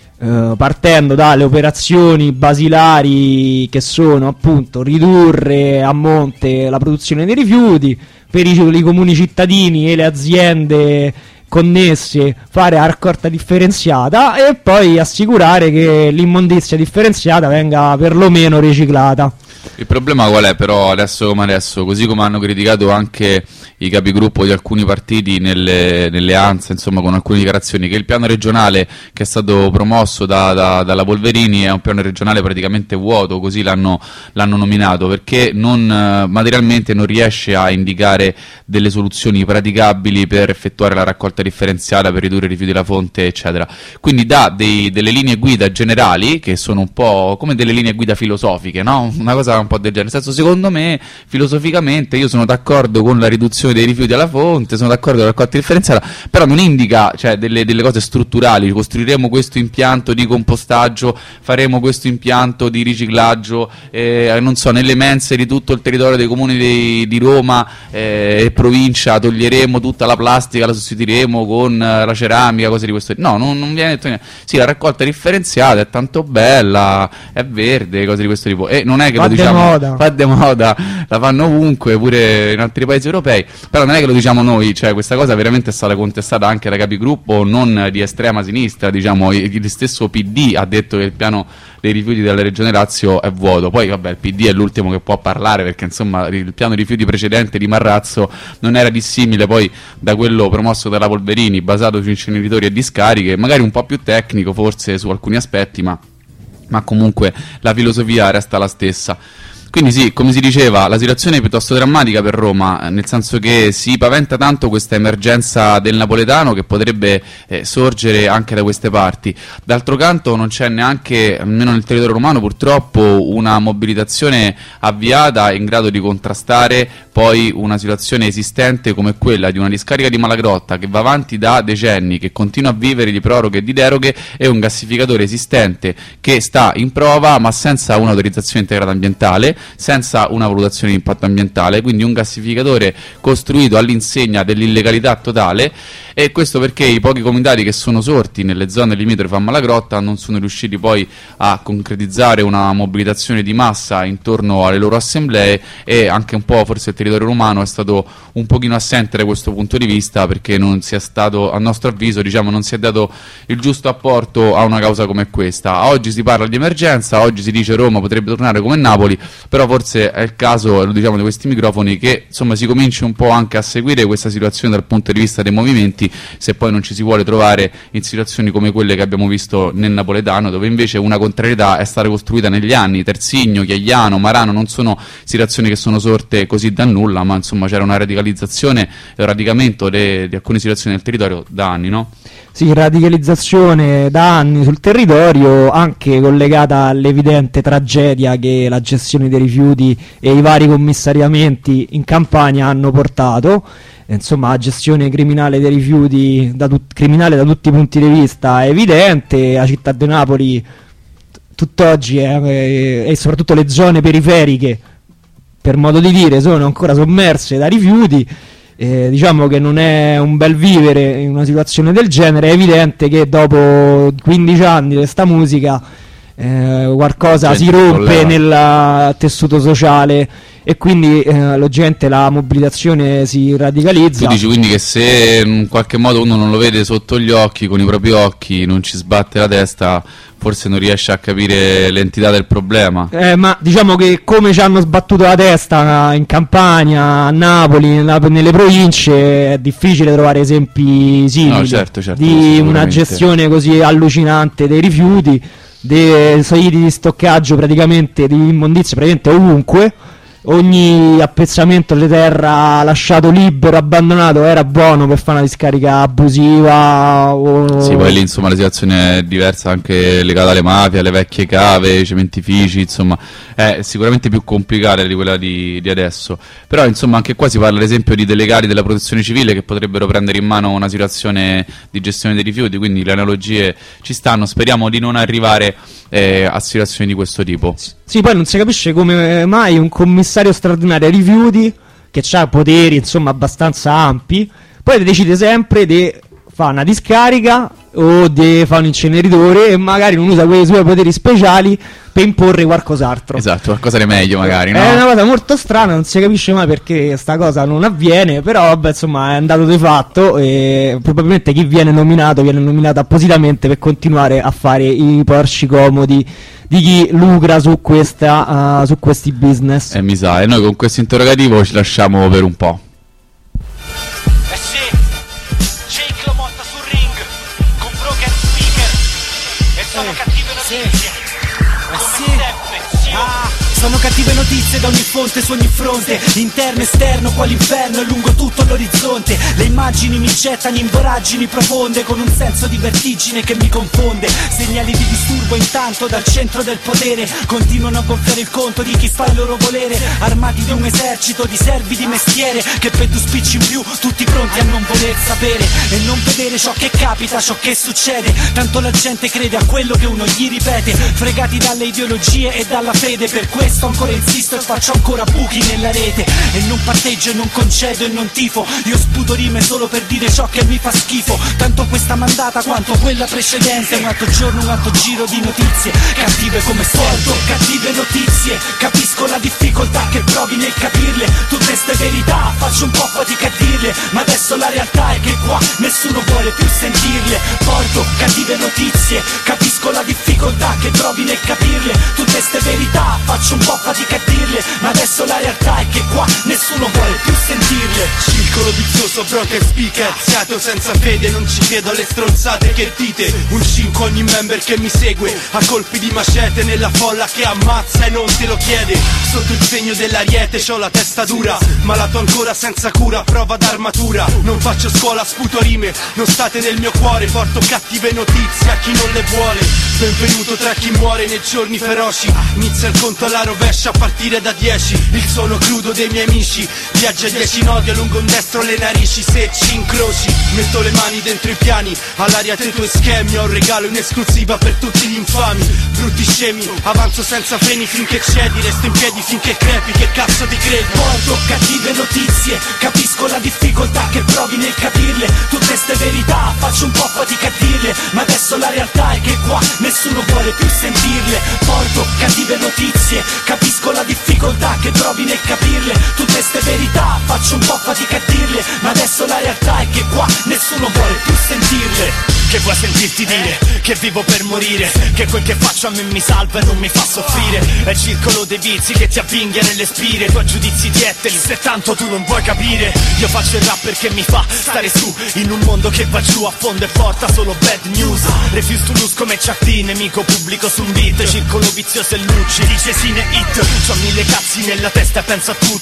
S4: partendo dalle operazioni basilari che sono appunto ridurre a monte la produzione dei rifiuti, per i comuni cittadini e le aziende connesse fare la raccolta differenziata, e poi assicurare che l'immondizia differenziata venga perlomeno riciclata.
S3: Il problema qual è però adesso come adesso, così come hanno criticato anche i capigruppo di alcuni partiti nelle ANSA, insomma con alcune dichiarazioni, che il piano regionale che è stato promosso dalla Polverini è un piano regionale praticamente vuoto, così l'hanno nominato, perché materialmente non riesce a indicare delle soluzioni praticabili per effettuare la raccolta differenziata, per ridurre i rifiuti da fonte, eccetera. Quindi dà delle linee guida generali che sono un po' come delle linee guida filosofiche, no? Una cosa un po' del genere, nel senso, secondo me filosoficamente io sono d'accordo con la riduzione dei rifiuti alla fonte, sono d'accordo con la raccolta differenziata, però non indica, cioè, delle cose strutturali. Costruiremo questo impianto di compostaggio, faremo questo impianto di riciclaggio, non so, nelle mense di tutto il territorio dei comuni di Roma e provincia toglieremo tutta la plastica, la sostituiremo con la ceramica, cose di questo tipo. No, non viene detto niente. Sì, la raccolta differenziata è tanto bella, è verde, cose di questo tipo, e non è che lo diciamo fa de moda, la fanno ovunque, pure in altri paesi europei, però non è che lo diciamo noi, cioè questa cosa veramente è stata contestata anche da capigruppo non di estrema sinistra, diciamo, il stesso PD ha detto che il piano dei rifiuti della Regione Lazio è vuoto. Poi vabbè, il PD è l'ultimo che può parlare, perché insomma il piano rifiuti precedente di Marrazzo non era dissimile poi da quello promosso dalla Polverini, basato su inceneritori e discariche, magari un po' più tecnico forse su alcuni aspetti, ma comunque la filosofia resta la stessa. Quindi sì, come si diceva, la situazione è piuttosto drammatica per Roma, nel senso che si paventa tanto questa emergenza del napoletano che potrebbe sorgere anche da queste parti. D'altro canto non c'è neanche, almeno nel territorio romano purtroppo, una mobilitazione avviata in grado di contrastare poi una situazione esistente come quella di una discarica di Malagrotta che va avanti da decenni, che continua a vivere di proroghe e di deroghe, e un gassificatore esistente che sta in prova ma senza un'autorizzazione integrata ambientale, senza una valutazione di impatto ambientale, quindi un gassificatore costruito all'insegna dell'illegalità totale. E questo perché i pochi comitati che sono sorti nelle zone limitrofe a Malagrotta non sono riusciti poi a concretizzare una mobilitazione di massa intorno alle loro assemblee, e anche un po' forse il territorio romano è stato un pochino assente da questo punto di vista, perché non si è stato, a nostro avviso, diciamo, non si è dato il giusto apporto a una causa come questa. Oggi si parla di emergenza, oggi si dice Roma potrebbe tornare come Napoli, però forse è il caso, lo diciamo di questi microfoni, che insomma si cominci un po' anche a seguire questa situazione dal punto di vista dei movimenti, se poi non ci si vuole trovare in situazioni come quelle che abbiamo visto nel napoletano, dove invece una contrarietà è stata costruita negli anni. Terzigno, Chiagliano, Marano non sono situazioni che sono sorte così da nulla, ma insomma c'era una radicalizzazione e un radicamento di alcune situazioni del territorio da anni, no?
S4: Sì, radicalizzazione da anni sul territorio, anche collegata all'evidente tragedia che la gestione dei rifiuti e i vari commissariamenti in Campania hanno portato. Insomma, la gestione criminale dei rifiuti, criminale da tutti i punti di vista, è evidente. La città di Napoli tutt'oggi e soprattutto le zone periferiche, per modo di dire, sono ancora sommerse da rifiuti. Diciamo che non è un bel vivere in una situazione del genere. È evidente che dopo 15 anni di questa musica qualcosa si rompe nel tessuto sociale, e quindi logicamente la mobilitazione si radicalizza.
S3: Tu dici quindi che se in qualche modo uno non lo vede sotto gli occhi, con i propri occhi, non ci sbatte la testa, forse non riesce a capire l'entità del problema.
S4: Ma diciamo che come ci hanno sbattuto la testa in Campania, a Napoli, nelle province, è difficile trovare esempi simili.
S3: No, certo,
S4: di una gestione così allucinante dei rifiuti, dei siti di stoccaggio praticamente di immondizie praticamente ovunque. Ogni appezzamento di terra lasciato libero, abbandonato, era buono per fare una discarica abusiva
S3: Sì, poi lì insomma la situazione è diversa, anche legata alle mafie, alle vecchie cave, ai cementifici, insomma è sicuramente più complicata di quella di adesso. Però insomma anche qua si parla ad esempio di delegati della protezione civile che potrebbero prendere in mano una situazione di gestione dei rifiuti, quindi le analogie ci stanno. Speriamo di non arrivare a situazioni di questo tipo.
S4: Sì, poi non si capisce come mai un commissario straordinario ai rifiuti, che ha poteri insomma abbastanza ampi, poi decide sempre di fare una discarica o di fare un inceneritore, e magari non usa quei suoi poteri speciali per imporre qualcos'altro.
S3: Esatto, qualcosa di meglio magari, no?
S4: È una cosa molto strana, non si capisce mai perché sta cosa non avviene, però vabbè, insomma, è andato di fatto, e probabilmente chi viene nominato appositamente per continuare a fare i porci comodi di chi lucra su questi business.
S3: Mi sa, e noi con questo interrogativo ci lasciamo per un po'.
S6: Sono cattive notizie da ogni fonte su ogni fronte, interno, esterno, quale inferno, e lungo tutto l'orizzonte. Le immagini mi gettano in voragini profonde, con un senso di vertigine che mi confonde. Segnali di disturbo intanto dal centro del potere continuano a gonfiare il conto di chi fa il loro volere, armati di un esercito di servi di mestiere, che per 2 spicci in più tutti pronti a non voler sapere e non vedere ciò che capita, ciò che succede. Tanto la gente crede a quello che uno gli ripete, fregati dalle ideologie e dalla fede. Per questo ancora insisto e faccio ancora buchi nella rete, e non parteggio e non concedo e non tifo. Io sputo rime solo per dire ciò che mi fa schifo, tanto questa mandata quanto quella precedente. Un altro giorno, un altro giro di notizie cattive come sporto, cattive notizie. Capisco la difficoltà che provi nel capirle, tutte ste verità faccio un po' fatica a dirle, ma adesso la realtà è che qua nessuno vuole più sentirle. Porto cattive notizie, capisco la difficoltà che provi nel capirle, tutte ste verità faccio un po' fatica a dirle, ma adesso la realtà è che qua nessuno vuole più sentirle.
S7: Circolo vizioso, broker speaker, siato senza fede, non ci credo alle stronzate che dite. Un 5 ogni member che mi segue, a colpi di macete nella folla che ammazza e non te lo chiede. Sotto il segno dell'ariete c'ho la testa dura, malato ancora senza cura, prova d'armatura. Non faccio scuola, sputo rime, non state nel mio cuore, porto cattive notizie a chi non le vuole. Benvenuto tra chi muore nei giorni feroci, inizia il conto alla rovescia a partire da 10. Il suono crudo dei miei amici viaggia a 10 nodi, allungo un destro le narici. Se ci incroci metto le mani dentro i piani, all'aria te tuoi schemi, ho un regalo in esclusiva per tutti gli infami. Brutti scemi, avanzo senza freni finché cedi, resto in piedi finché crepi, che cazzo ti credi?
S6: Porto cattive notizie, capisco la difficoltà che provi nel capirle, tutte ste verità faccio un po' fatica a dirle, ma adesso la realtà è che qua nessuno vuole più sentirle. Porto cattive notizie, capisco la difficoltà che provi nel capirle, tutte ste verità faccio un po' fatica a dirle, ma adesso la realtà è che qua nessuno vuole più sentirle.
S7: Che vuoi sentirti dire? Che vivo per morire, che quel che faccio a me mi salva e non mi fa soffrire. È il circolo dei vizi che ti avvinghia nelle spire, i tuoi giudizi di etteri se tanto tu non vuoi capire. Io faccio il rap perché mi fa stare su, in un mondo che va giù a fondo e porta solo bad news. Refuse to lose come Chuck D, nemico pubblico su un beat, circolo vizioso e Lucci, dice sì ne hit. C'ho 1000 cazzi nella testa e penso a tutti, questo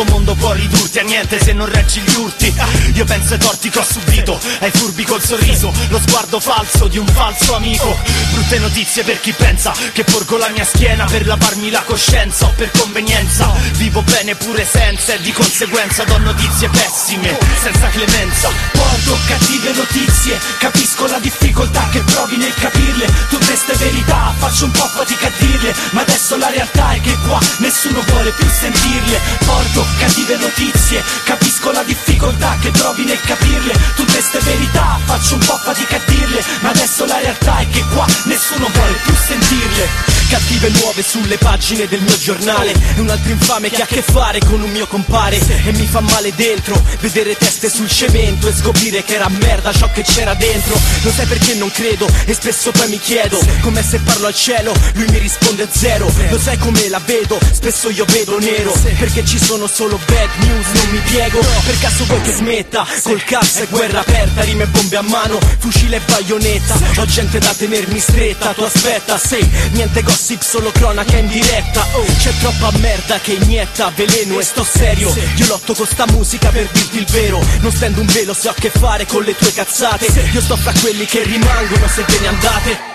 S6: mondo può ridurti a niente se non reggi gli urti. Io penso ai torti che ho subito, ai furbi col sorriso, lo sguardo falso di un falso amico. Brutte notizie per chi pensa che porgo la mia schiena per lavarmi la coscienza o per convenienza. Vivo bene pure senza e di conseguenza do notizie pessime, senza clemenza. Porto cattive notizie, capisco la difficoltà che provi nel capirle. Tutte queste verità faccio un po' fatica a dirle, ma adesso la realtà è che qua nessuno vuole più sentirle. Porto cattive notizie, capisco la difficoltà che trovi nel capirle. Tutte queste verità faccio un po' fatica a dirle, ma adesso la realtà è che qua nessuno vuole più sentirle. Cattive nuove sulle pagine del mio giornale, è un altro infame che ha a che fare con un mio compare. E mi fa male dentro vedere teste sul cemento e scoprire che era merda ciò che c'era dentro. Lo sai perché non credo e spesso poi mi chiedo, come se parlo al cielo, lui mi risponde zero. Lo sai come la vedo, spesso io vedo nero, perché ci sono solo bad news, non mi piego. Per caso vuoi che smetta, col cazzo e guerra aperta, rime e bombe a mano, fucile e baionetta. Ho gente da tenermi stretta, tu aspetta, sei niente gossip, solo cronaca in diretta. Oh, c'è troppa merda che inietta veleno e sto serio. Io lotto con sta musica per dirti il vero, non stendo un velo se ho a che fare con le tue cazzate. Io sto fra quelli che rimangono se ve ne andate.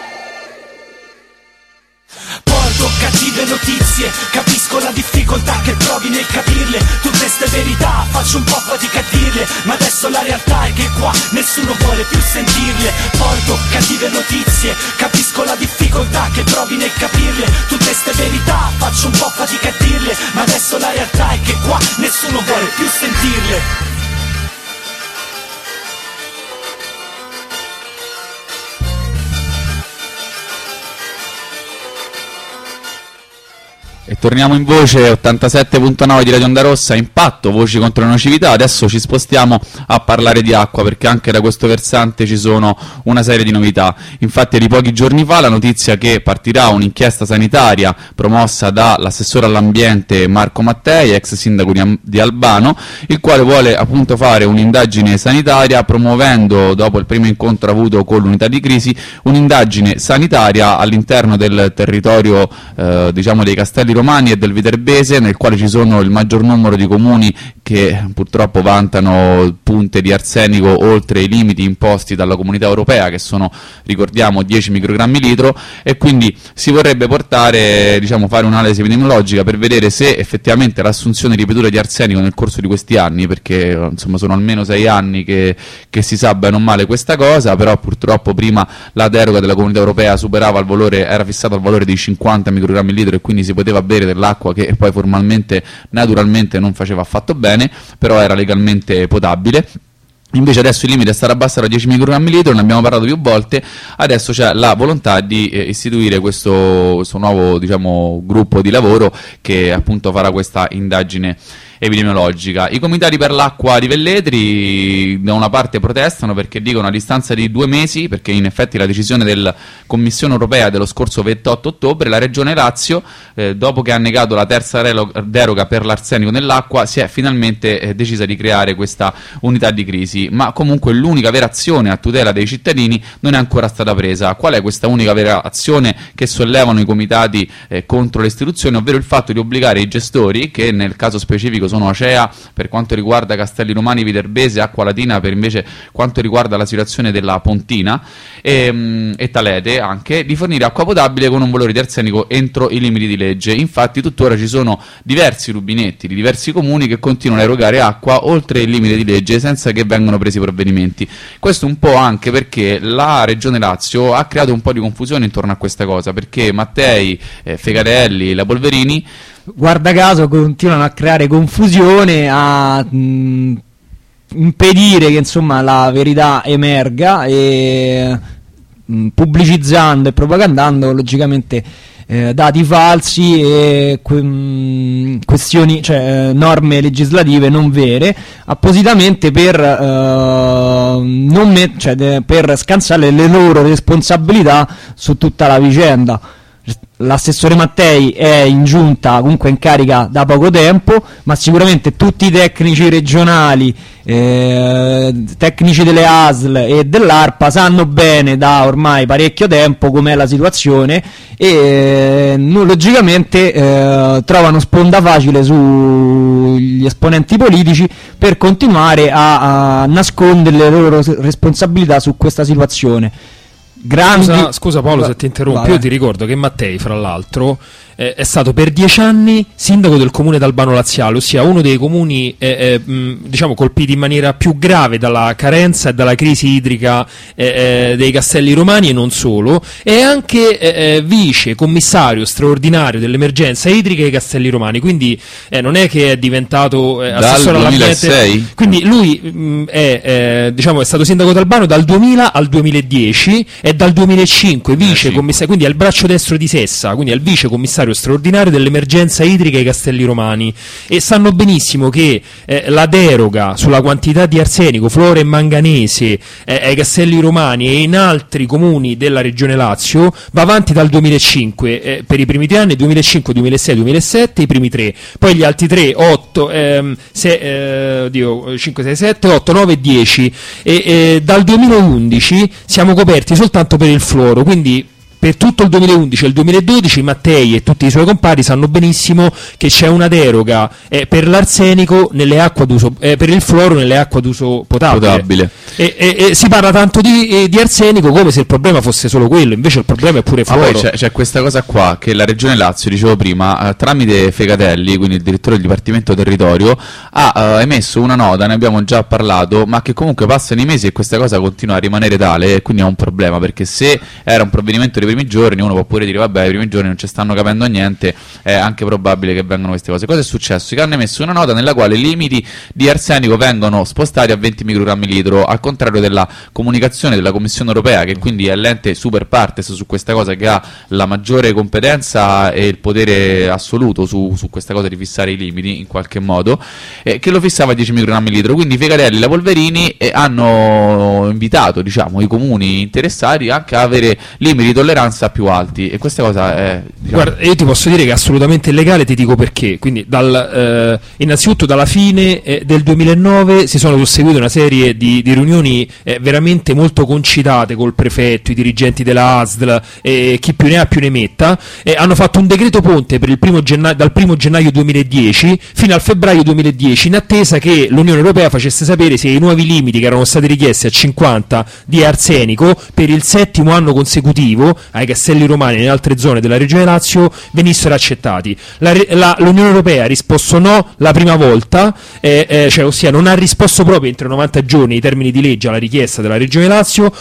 S6: Porto cattive notizie, capisco la difficoltà che provi nel capirle. Tutte queste verità faccio un po' fatica a dirle, ma adesso la realtà è che qua nessuno vuole più sentirle. Porto cattive notizie, capisco la difficoltà che provi nel capirle. Tutte queste verità faccio un po' fatica a dirle, ma adesso la realtà è che qua nessuno vuole più sentirle.
S3: E torniamo in voce 87.9 di Radio Onda Rossa, Impatto, voci contro la nocività. Adesso ci spostiamo a parlare di acqua, perché anche da questo versante ci sono una serie di novità. Infatti è di pochi giorni fa la notizia che partirà un'inchiesta sanitaria promossa dall'assessore all'ambiente Marco Mattei, ex sindaco di Albano, il quale vuole appunto fare un'indagine sanitaria, promuovendo, dopo il primo incontro avuto con l'unità di crisi, un'indagine sanitaria all'interno del territorio diciamo dei Castelli Romani e del Viterbese, nel quale ci sono il maggior numero di comuni che purtroppo vantano punte di arsenico oltre i limiti imposti dalla Comunità Europea, che sono, ricordiamo, 10 microgrammi litro, e quindi si vorrebbe portare, diciamo, fare un'analisi epidemiologica per vedere se effettivamente l'assunzione ripetuta di arsenico nel corso di questi anni, perché insomma sono almeno 6 anni che si sa bene o male questa cosa, però purtroppo prima la deroga della Comunità Europea superava il valore, era fissato al valore di 50 microgrammi litro, e quindi si poteva bere dell'acqua che poi formalmente, naturalmente non faceva affatto bene, però era legalmente potabile. Invece adesso il limite è stato abbassato a 10 microgrammi litro, ne abbiamo parlato più volte. Adesso c'è la volontà di istituire questo nuovo, diciamo, gruppo di lavoro che appunto farà questa indagine epidemiologica. I comitati per l'acqua di Velletri da una parte protestano perché dicono, a distanza di 2 mesi, perché in effetti la decisione della Commissione Europea dello scorso 28 ottobre, la Regione Lazio, dopo che ha negato la terza deroga per l'arsenico nell'acqua, si è finalmente decisa di creare questa unità di crisi, ma comunque l'unica vera azione a tutela dei cittadini non è ancora stata presa. Qual è questa unica vera azione che sollevano i comitati contro le istituzioni? Ovvero il fatto di obbligare i gestori, che nel caso specifico sono Acea per quanto riguarda Castelli Romani, Viterbese, Acqua Latina per invece quanto riguarda la situazione della Pontina, e Talete anche, di fornire acqua potabile con un valore di arsenico entro i limiti di legge. Infatti tuttora ci sono diversi rubinetti di diversi comuni che continuano a erogare acqua oltre il limite di legge senza che vengano presi provvedimenti. Questo un po' anche perché la Regione Lazio ha creato un po' di confusione intorno a questa cosa, perché Mattei, Fegarelli, la Polverini,
S4: guarda caso, continuano a creare confusione, a impedire che insomma la verità emerga, e pubblicizzando e propagandando logicamente dati falsi e questioni, cioè norme legislative non vere, appositamente per per scansare le loro responsabilità su tutta la vicenda. L'assessore Mattei è in giunta, comunque in carica da poco tempo, ma sicuramente tutti i tecnici regionali, tecnici delle ASL e dell'ARPA sanno bene da ormai parecchio tempo com'è la situazione, e logicamente trovano sponda facile sugli degli esponenti politici per continuare a nascondere le loro responsabilità su questa situazione.
S5: Scusa Paolo se ti interrompo,
S4: vai.
S5: Io ti ricordo che Mattei, fra l'altro, è stato per 10 anni sindaco del comune d'Albano Laziale, ossia uno dei comuni diciamo colpiti in maniera più grave dalla carenza e dalla crisi idrica dei Castelli Romani, e non solo, è anche vice commissario straordinario dell'emergenza idrica ai Castelli Romani, quindi non è che è diventato assessore all'ambiente.
S3: 2006?
S5: Quindi lui è stato sindaco d'Albano dal 2000 al 2010 e dal 2005 vice commissario, quindi è il braccio destro di Sessa, quindi è il vice commissario straordinario dell'emergenza idrica ai Castelli Romani, e sanno benissimo che la deroga sulla quantità di arsenico, fluoro e manganese ai Castelli Romani e in altri comuni della regione Lazio va avanti dal 2005 per i primi 3 anni, 2005, 2006, 2007, i primi 3, poi gli altri 3, 8, 5, 6, 7, 8, 9 e 10, e dal 2011 siamo coperti soltanto per il fluoro, quindi per tutto il 2011 e il 2012 Mattei e tutti i suoi compari sanno benissimo che c'è una deroga per l'arsenico nelle acque d'uso, per il fluoro nelle acque d'uso potabile. E si parla tanto di arsenico come se il problema fosse solo quello, invece il problema è pure fluoro.
S3: Poi c'è questa cosa qua, che la regione Lazio, dicevo prima, tramite Fegatelli, quindi il direttore del Dipartimento Territorio, ha emesso una nota, ne abbiamo già parlato, ma che comunque passano i mesi e questa cosa continua a rimanere tale, e quindi è un problema, perché se era un provvedimento di primi giorni uno può pure dire vabbè, i primi giorni non ci stanno capendo niente, è anche probabile che vengano queste cose. Cosa è successo? Che hanno emesso una nota nella quale i limiti di arsenico vengono spostati a 20 microgrammi litro, al contrario della comunicazione della Commissione Europea, che quindi è l'ente super partes su questa cosa, che ha la maggiore competenza e il potere assoluto su questa cosa di fissare i limiti in qualche modo, che lo fissava a 10 microgrammi litro. Quindi Fegatelli e la Polverini hanno invitato, diciamo, i comuni interessati anche a avere limiti di tolleranza più alti, e questa cosa è, diciamo...
S5: Guarda, io ti posso dire che è assolutamente illegale, ti dico perché. Quindi innanzitutto dalla fine del 2009 si sono susseguite una serie di riunioni veramente molto concitate col prefetto, i dirigenti della ASL e chi più ne ha più ne metta, hanno fatto un decreto ponte per dal 1 gennaio 2010 fino al febbraio 2010, in attesa che l'Unione Europea facesse sapere se i nuovi limiti che erano stati richiesti a 50 di arsenico per il 7° anno consecutivo ai Castelli Romani e in altre zone della regione Lazio venissero accettati. L'Unione Europea ha risposto no la prima volta, ossia non ha risposto proprio entro 90 giorni i termini di legge alla richiesta della regione Lazio,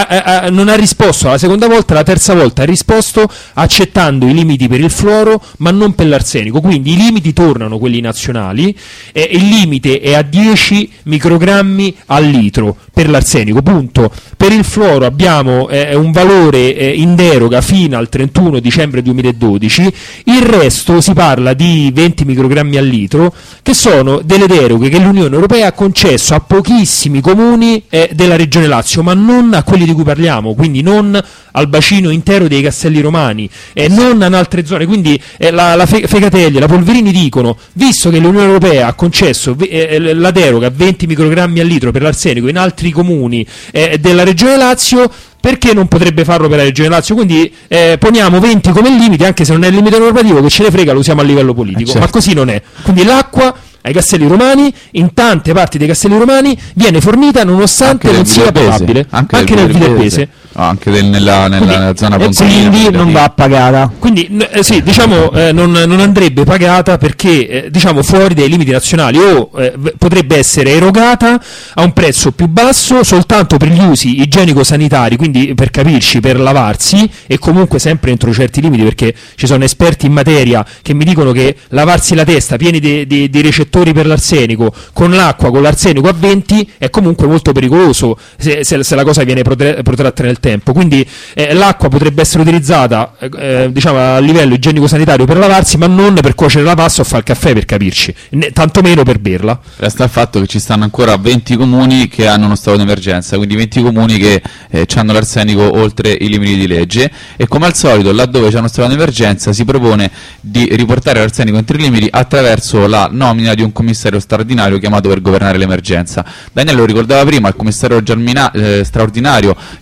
S5: non ha risposto la seconda volta, la terza volta ha risposto accettando i limiti per il fluoro ma non per l'arsenico, quindi i limiti tornano quelli nazionali, il limite è a 10 microgrammi al litro per l'arsenico, punto. Per il fluoro abbiamo un valore in deroga fino al 31 dicembre 2012, il resto si parla di 20 microgrammi al litro, che sono delle deroghe che l'Unione Europea ha concesso a pochissimi comuni della regione Lazio, ma non a quelli di cui parliamo, quindi non al bacino intero dei Castelli Romani e non in altre zone. Quindi la Fegatelli e la Polverini dicono, visto che l'Unione Europea ha concesso la deroga a 20 microgrammi al litro per l'arsenico in altri comuni della regione Lazio, perché non potrebbe farlo per la regione Lazio? Quindi poniamo 20 come limite, anche se non è il limite normativo, che ce ne frega, lo usiamo a livello politico,
S3: certo.
S5: Ma così non è. Quindi l'acqua ai Castelli Romani, in tante parti dei Castelli Romani, viene fornita nonostante non sia potabile, anche nel Viterbese.
S3: Anche nella zona
S4: ponzina, quindi non va pagata.
S5: Quindi sì, diciamo non andrebbe pagata perché diciamo fuori dai limiti nazionali, o potrebbe essere erogata a un prezzo più basso soltanto per gli usi igienico-sanitari, quindi per capirci, per lavarsi, e comunque sempre entro certi limiti, perché ci sono esperti in materia che mi dicono che lavarsi la testa pieni di recettori per l'arsenico con l'acqua, con l'arsenico a 20 è comunque molto pericoloso se la cosa viene protratta nel tempo. Quindi l'acqua potrebbe essere utilizzata diciamo a livello igienico-sanitario per lavarsi, ma non per cuocere la pasta o fare il caffè, per capirci, tantomeno per berla.
S3: Resta il fatto che ci stanno ancora 20 comuni che hanno uno stato di emergenza, quindi 20 comuni che hanno l'arsenico oltre i limiti di legge, e come al solito laddove c'è uno stato di emergenza si propone di riportare l'arsenico entro i limiti attraverso la nomina di un commissario straordinario chiamato per governare l'emergenza. Daniele lo ricordava prima, il commissario straordinario c'è già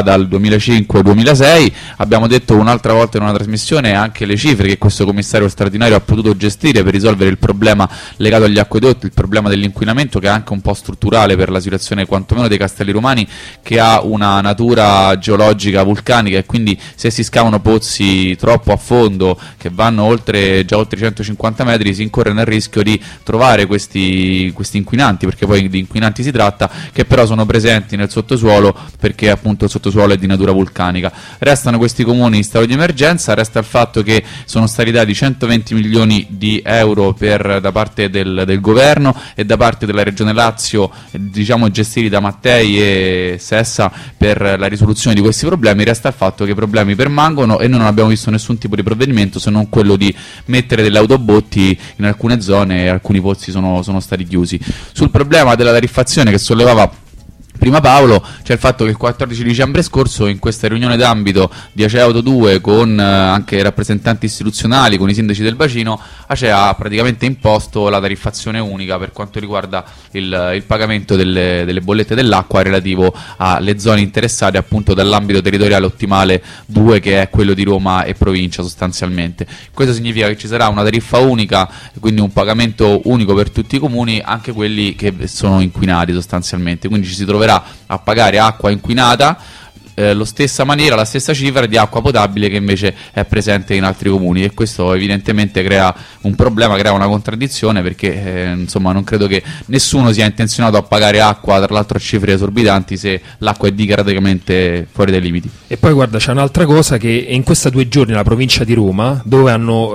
S3: già dal 2005-2006. Abbiamo detto un'altra volta in una trasmissione anche le cifre che questo commissario straordinario ha potuto gestire per risolvere il problema legato agli acquedotti, il problema dell'inquinamento, che è anche un po' strutturale per la situazione quantomeno dei Castelli Romani, che ha una natura geologica vulcanica, e quindi se si scavano pozzi troppo a fondo, che vanno già oltre 150 metri, si incorre nel rischio di trovare questi inquinanti, perché poi di inquinanti si tratta, che però sono presenti nel sottosuolo, perché appunto il sottosuolo è di natura vulcanica. Restano questi comuni in stato di emergenza, resta il fatto che sono stati dati 120 milioni di euro da parte del governo e da parte della Regione Lazio, diciamo gestiti da Mattei e Sessa, per la risoluzione di questi problemi. Resta il fatto che i problemi permangono e noi non abbiamo visto nessun tipo di provvedimento, se non quello di mettere delle autobotti in alcune zone, e alcuni pozzi sono stati chiusi. Sul problema della tariffazione che sollevava prima Paolo, c'è il fatto che il 14 dicembre scorso, in questa riunione d'ambito di Acea Auto 2, con anche rappresentanti istituzionali, con i sindaci del bacino, Acea ha praticamente imposto la tariffazione unica per quanto riguarda il pagamento delle bollette dell'acqua relativo alle zone interessate appunto dall'ambito territoriale ottimale 2, che è quello di Roma e provincia sostanzialmente. Questo significa che ci sarà una tariffa unica, quindi un pagamento unico per tutti i comuni, anche quelli che sono inquinati sostanzialmente, quindi ci si troverà a pagare acqua inquinata la stessa cifra di acqua potabile che invece è presente in altri comuni, e questo evidentemente crea un problema, crea una contraddizione, perché insomma non credo che nessuno sia intenzionato a pagare acqua, tra l'altro a cifre esorbitanti, se l'acqua è dichiaratamente fuori dai limiti.
S5: E poi guarda, c'è un'altra cosa, che in questi 2 giorni la provincia di Roma, dove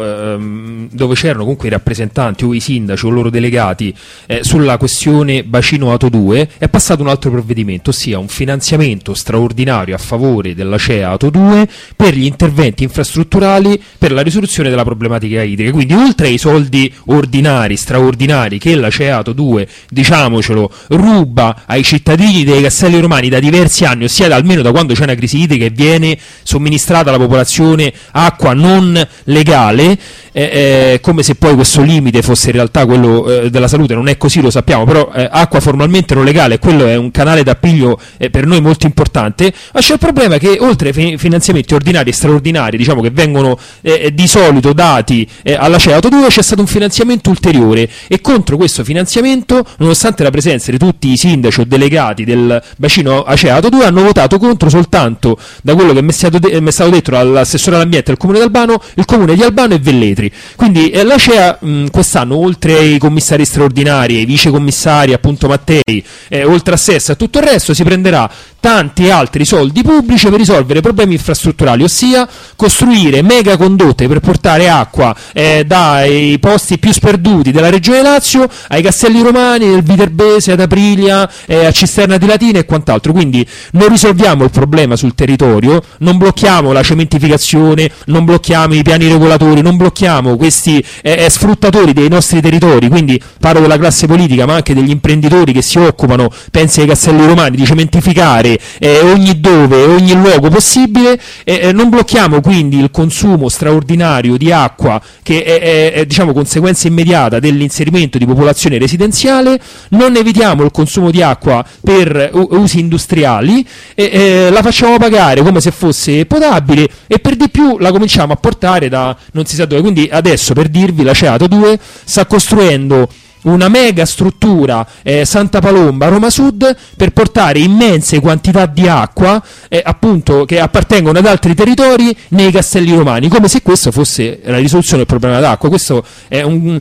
S5: c'erano comunque i rappresentanti o i sindaci o loro delegati sulla questione bacino Auto 2, è passato un altro provvedimento, ossia un finanziamento straordinario a favore dell'Acea Auto 2 per gli interventi infrastrutturali per la risoluzione della problematica idrica. Quindi oltre ai soldi ordinari, straordinari, che l'Acea Auto 2, diciamocelo, ruba ai cittadini dei Castelli Romani da diversi anni, ossia almeno da quando c'è una crisi idrica e viene somministrata alla popolazione acqua non legale, come se poi questo limite fosse in realtà quello della salute. Non è così, lo sappiamo, però acqua formalmente non legale, quello è un canale d'appiglio per noi molto importante. Ma c'è il problema che oltre ai finanziamenti ordinari e straordinari, diciamo, che vengono di solito dati all'Acea Auto 2, c'è stato un finanziamento ulteriore, e contro questo finanziamento, nonostante la presenza di tutti i sindaci o delegati del bacino Acea Auto 2, hanno votato contro soltanto, da quello che mi è stato detto dall'assessore all'ambiente del comune d'Albano, il comune di Albano e Velletri. Quindi l'Acea quest'anno, oltre ai commissari straordinari, ai vicecommissari appunto Mattei, oltre a Sessa e tutto il resto, si prenderà tanti altri soldi pubblici per risolvere problemi infrastrutturali, ossia costruire mega condotte per portare acqua dai posti più sperduti della regione Lazio ai Castelli Romani, del Viterbese, ad Aprilia, a Cisterna di Latina e quant'altro. Quindi non risolviamo il problema sul territorio, non blocchiamo la cementificazione, non blocchiamo i piani regolatori, non blocchiamo questi sfruttatori dei nostri territori. Quindi parlo della classe politica, ma anche degli imprenditori che si occupano, pensi ai Castelli Romani, di cementificare ogni dove, ogni luogo possibile. Non blocchiamo quindi il consumo straordinario di acqua, che è diciamo conseguenza immediata dell'inserimento di popolazione residenziale, non evitiamo il consumo di acqua per usi industriali, la facciamo pagare come se fosse potabile, e per di più la cominciamo a portare da non si sa dove. Quindi adesso, per dirvi, l'Acea Auto 2 sta costruendo una mega struttura Santa Palomba, Roma Sud, per portare immense quantità di acqua appunto che appartengono ad altri territori nei Castelli Romani, come se questo fosse la risoluzione del problema d'acqua. Questo è un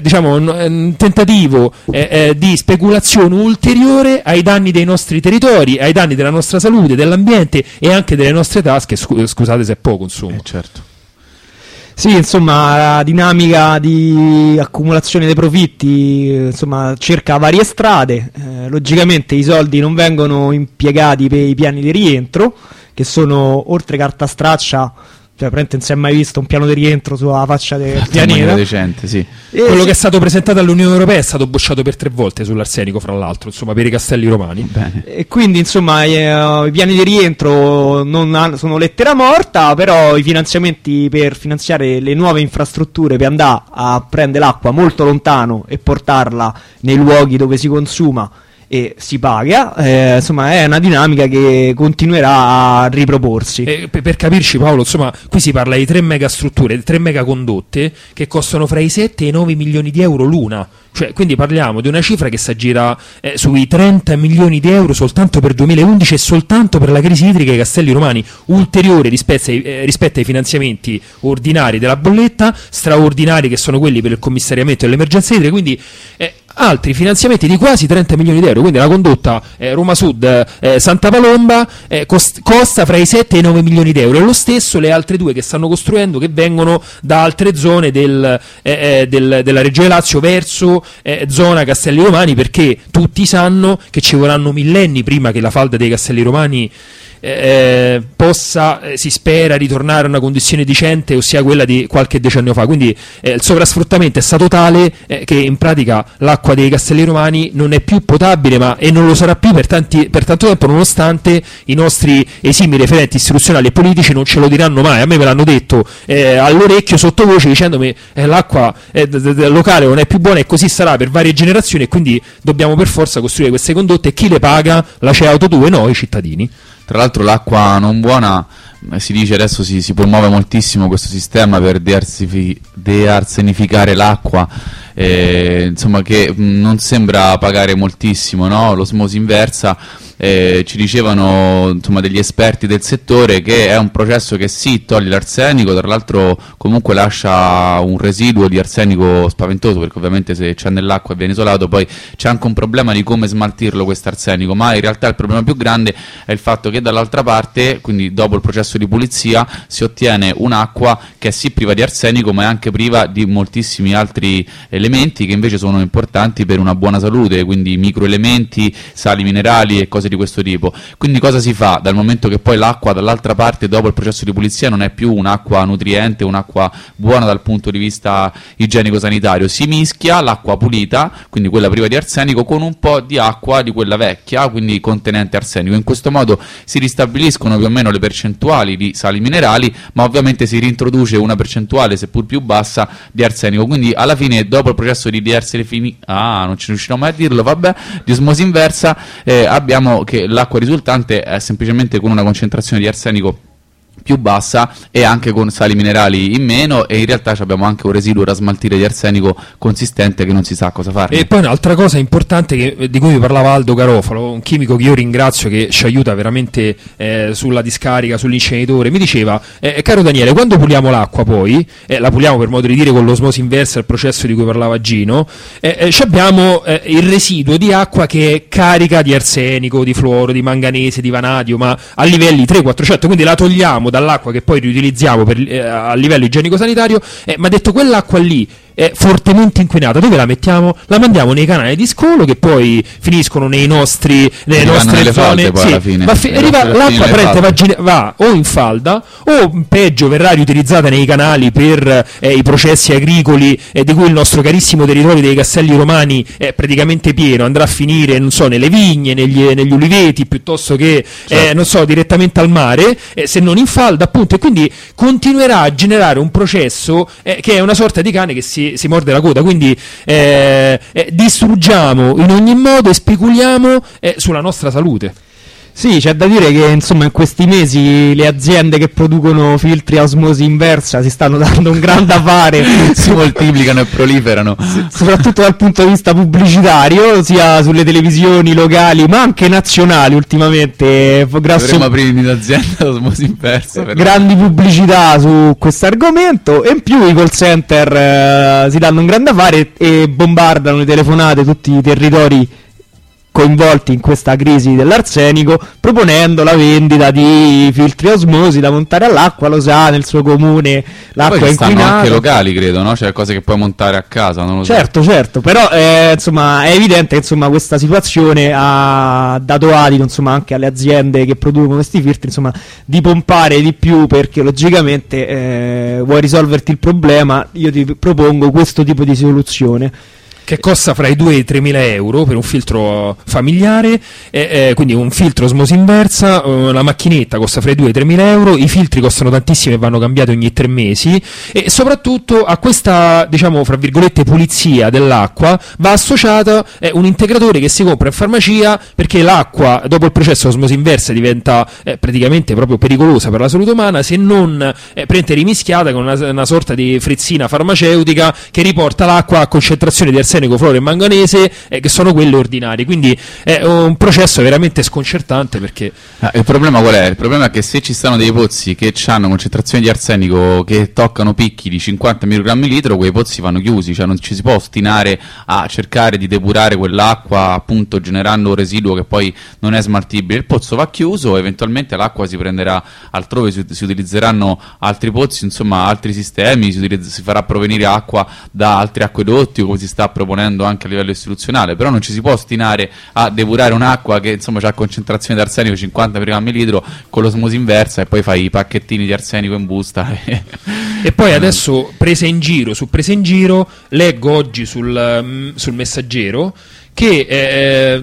S5: tentativo di speculazione ulteriore ai danni dei nostri territori, ai danni della nostra salute, dell'ambiente e anche delle nostre tasche. Scusate se è poco, insomma.
S3: Certo.
S4: Sì, insomma, la dinamica di accumulazione dei profitti, insomma, cerca varie strade. Logicamente i soldi non vengono impiegati per i piani di rientro, che sono, oltre carta straccia, cioè praticamente non si è mai visto un piano di rientro sulla faccia del pianeta.
S3: Decente, sì.
S5: Quello che è stato presentato all'Unione Europea è stato bocciato per 3 volte sull'arsenico, fra l'altro, insomma, per i Castelli Romani. Bene.
S4: E quindi, insomma, i piani di rientro sono lettera morta, però i finanziamenti per finanziare le nuove infrastrutture, per andare a prendere l'acqua molto lontano e portarla nei luoghi dove si consuma e si paga, insomma è una dinamica che continuerà a riproporsi.
S5: Per capirci, Paolo, insomma, qui si parla di 3 megastrutture, 3 megacondotte che costano fra i 7 e i 9 milioni di euro l'una. Cioè, quindi parliamo di una cifra che si aggira sui 30 milioni di euro soltanto per 2011 e soltanto per la crisi idrica ai Castelli Romani, ulteriore rispetto ai finanziamenti ordinari della bolletta, straordinari che sono quelli per il commissariamento dell'emergenza idrica, quindi altri finanziamenti di quasi 30 milioni di euro. Quindi la condotta Roma Sud Santa Palomba costa fra i 7 e i 9 milioni di euro, e lo stesso le altre due che stanno costruendo, che vengono da altre zone della Regione Lazio verso zona Castelli Romani, perché tutti sanno che ci vorranno millenni prima che la falda dei Castelli Romani possa, si spera, ritornare a una condizione decente, ossia quella di qualche decennio fa. Quindi il sovrasfruttamento è stato tale che in pratica l'acqua dei Castelli Romani non è più potabile, e non lo sarà più per tanto tempo, nonostante i nostri esimi referenti istituzionali e politici non ce lo diranno mai. A me me l'hanno detto all'orecchio sottovoce, dicendomi l'acqua locale non è più buona, e così sarà per varie generazioni, e quindi dobbiamo per forza costruire queste condotte. E chi le paga? La CE Auto 2? No, i cittadini.
S3: Tra l'altro l'acqua non buona, si dice adesso si promuove moltissimo questo sistema per dearsenificare l'acqua, insomma, che non sembra pagare moltissimo, no? L'osmosi inversa, ci dicevano, insomma, degli esperti del settore, che è un processo che sì, toglie l'arsenico, tra l'altro comunque lascia un residuo di arsenico spaventoso, perché ovviamente se c'è nell'acqua e viene isolato, poi c'è anche un problema di come smaltirlo questo arsenico, ma in realtà il problema più grande è il fatto che dall'altra parte, quindi dopo il processo di pulizia, si ottiene un'acqua che è sì priva di arsenico, ma è anche priva di moltissimi altri elementi che invece sono importanti per una buona salute, quindi microelementi, sali minerali e cose di questo tipo. Quindi cosa si fa? Dal momento che poi l'acqua dall'altra parte, dopo il processo di pulizia, non è più un'acqua nutriente, un'acqua buona dal punto di vista igienico-sanitario, si mischia l'acqua pulita, quindi quella priva di arsenico, con un po' di acqua di quella vecchia, quindi contenente arsenico. In questo modo si ristabiliscono più o meno le percentuali di sali minerali, ma ovviamente si reintroduce una percentuale, seppur più bassa, di arsenico. Quindi alla fine, dopo il processo di non ci riuscirò mai a dirlo, vabbè, di osmosi inversa, abbiamo che l'acqua risultante è semplicemente con una concentrazione di arsenico più bassa e anche con sali minerali in meno, e in realtà abbiamo anche un residuo da smaltire di arsenico consistente che non si sa cosa fare.
S5: E poi un'altra cosa importante di cui parlava Aldo Garofalo, un chimico che io ringrazio, che ci aiuta veramente sulla discarica, sull'inceneritore, mi diceva: caro Daniele, quando puliamo l'acqua poi, la puliamo per modo di dire con l'osmosi inversa, il processo di cui parlava Gino, abbiamo il residuo di acqua che è carica di arsenico, di fluoro, di manganese, di vanadio, ma a livelli 300-400, quindi la togliamo dall'acqua che poi riutilizziamo a livello igienico-sanitario, ma detto quell'acqua lì è fortemente inquinata, dove la mettiamo? La mandiamo nei canali di scolo, che poi finiscono nelle nostre zone,
S3: poi alla fine.
S5: L'acqua va o in falda, o peggio verrà riutilizzata nei canali per i processi agricoli, di cui il nostro carissimo territorio dei Castelli Romani è praticamente pieno. Andrà a finire, non so, nelle vigne, negli uliveti, piuttosto che non so, direttamente al mare, se non in falda, appunto. E quindi continuerà a generare un processo che è una sorta di cane che si morde la coda. Quindi distruggiamo in ogni modo e speculiamo sulla nostra salute.
S4: Sì, c'è da dire che insomma in questi mesi le aziende che producono filtri a osmosi inversa si stanno dando un gran da fare,
S3: si moltiplicano e proliferano,
S4: soprattutto dal punto di vista pubblicitario, sia sulle televisioni locali ma anche nazionali ultimamente.
S3: Dovremmo aprire un'azienda a osmosi inversa,
S4: grandi pubblicità su questo argomento, e in più i call center si danno un gran da fare e bombardano le telefonate tutti i territori coinvolti in questa crisi dell'arsenico, proponendo la vendita di filtri osmosi da montare all'acqua. Lo sa, nel suo comune l'acqua è inquinata.
S3: Stanno anche locali, credo, no? Cioè cose che puoi montare a casa, non lo so.
S4: Certo, però insomma è evidente che insomma questa situazione ha dato adito insomma anche alle aziende che producono questi filtri, insomma, di pompare di più, perché logicamente vuoi risolverti il problema, io ti propongo questo tipo di soluzione.
S5: che costa fra i 2 e i 3.000 euro per un filtro familiare, quindi un filtro osmosi inversa, la macchinetta costa fra i 2 e i 3.000 euro, i filtri costano tantissimo e vanno cambiati ogni 3 mesi, e soprattutto a questa, diciamo, fra virgolette, pulizia dell'acqua va associata un integratore che si compra in farmacia, perché l'acqua dopo il processo osmosi inversa diventa praticamente proprio pericolosa per la salute umana se non prende rimischiata con una sorta di frizzina farmaceutica che riporta l'acqua a concentrazioni di arsenico, fluoro e manganese che sono quelle ordinarie, quindi è un processo veramente sconcertante. Perché
S3: il problema qual è? Il problema è che se ci stanno dei pozzi che hanno concentrazioni di arsenico che toccano picchi di 50 mg al litro, quei pozzi vanno chiusi, cioè non ci si può ostinare a cercare di depurare quell'acqua, appunto generando un residuo che poi non è smaltibile. Il pozzo va chiuso, eventualmente l'acqua si prenderà altrove, si utilizzeranno altri pozzi, insomma altri sistemi, si farà provenire acqua da altri acquedotti, come si sta proponendo anche a livello istituzionale, però non ci si può ostinare a depurare un'acqua che insomma ha concentrazione di arsenico 50 mg al litro con l'osmosi inversa, e poi fai i pacchettini di arsenico in busta
S5: e poi adesso presa in giro leggo oggi sul Messaggero che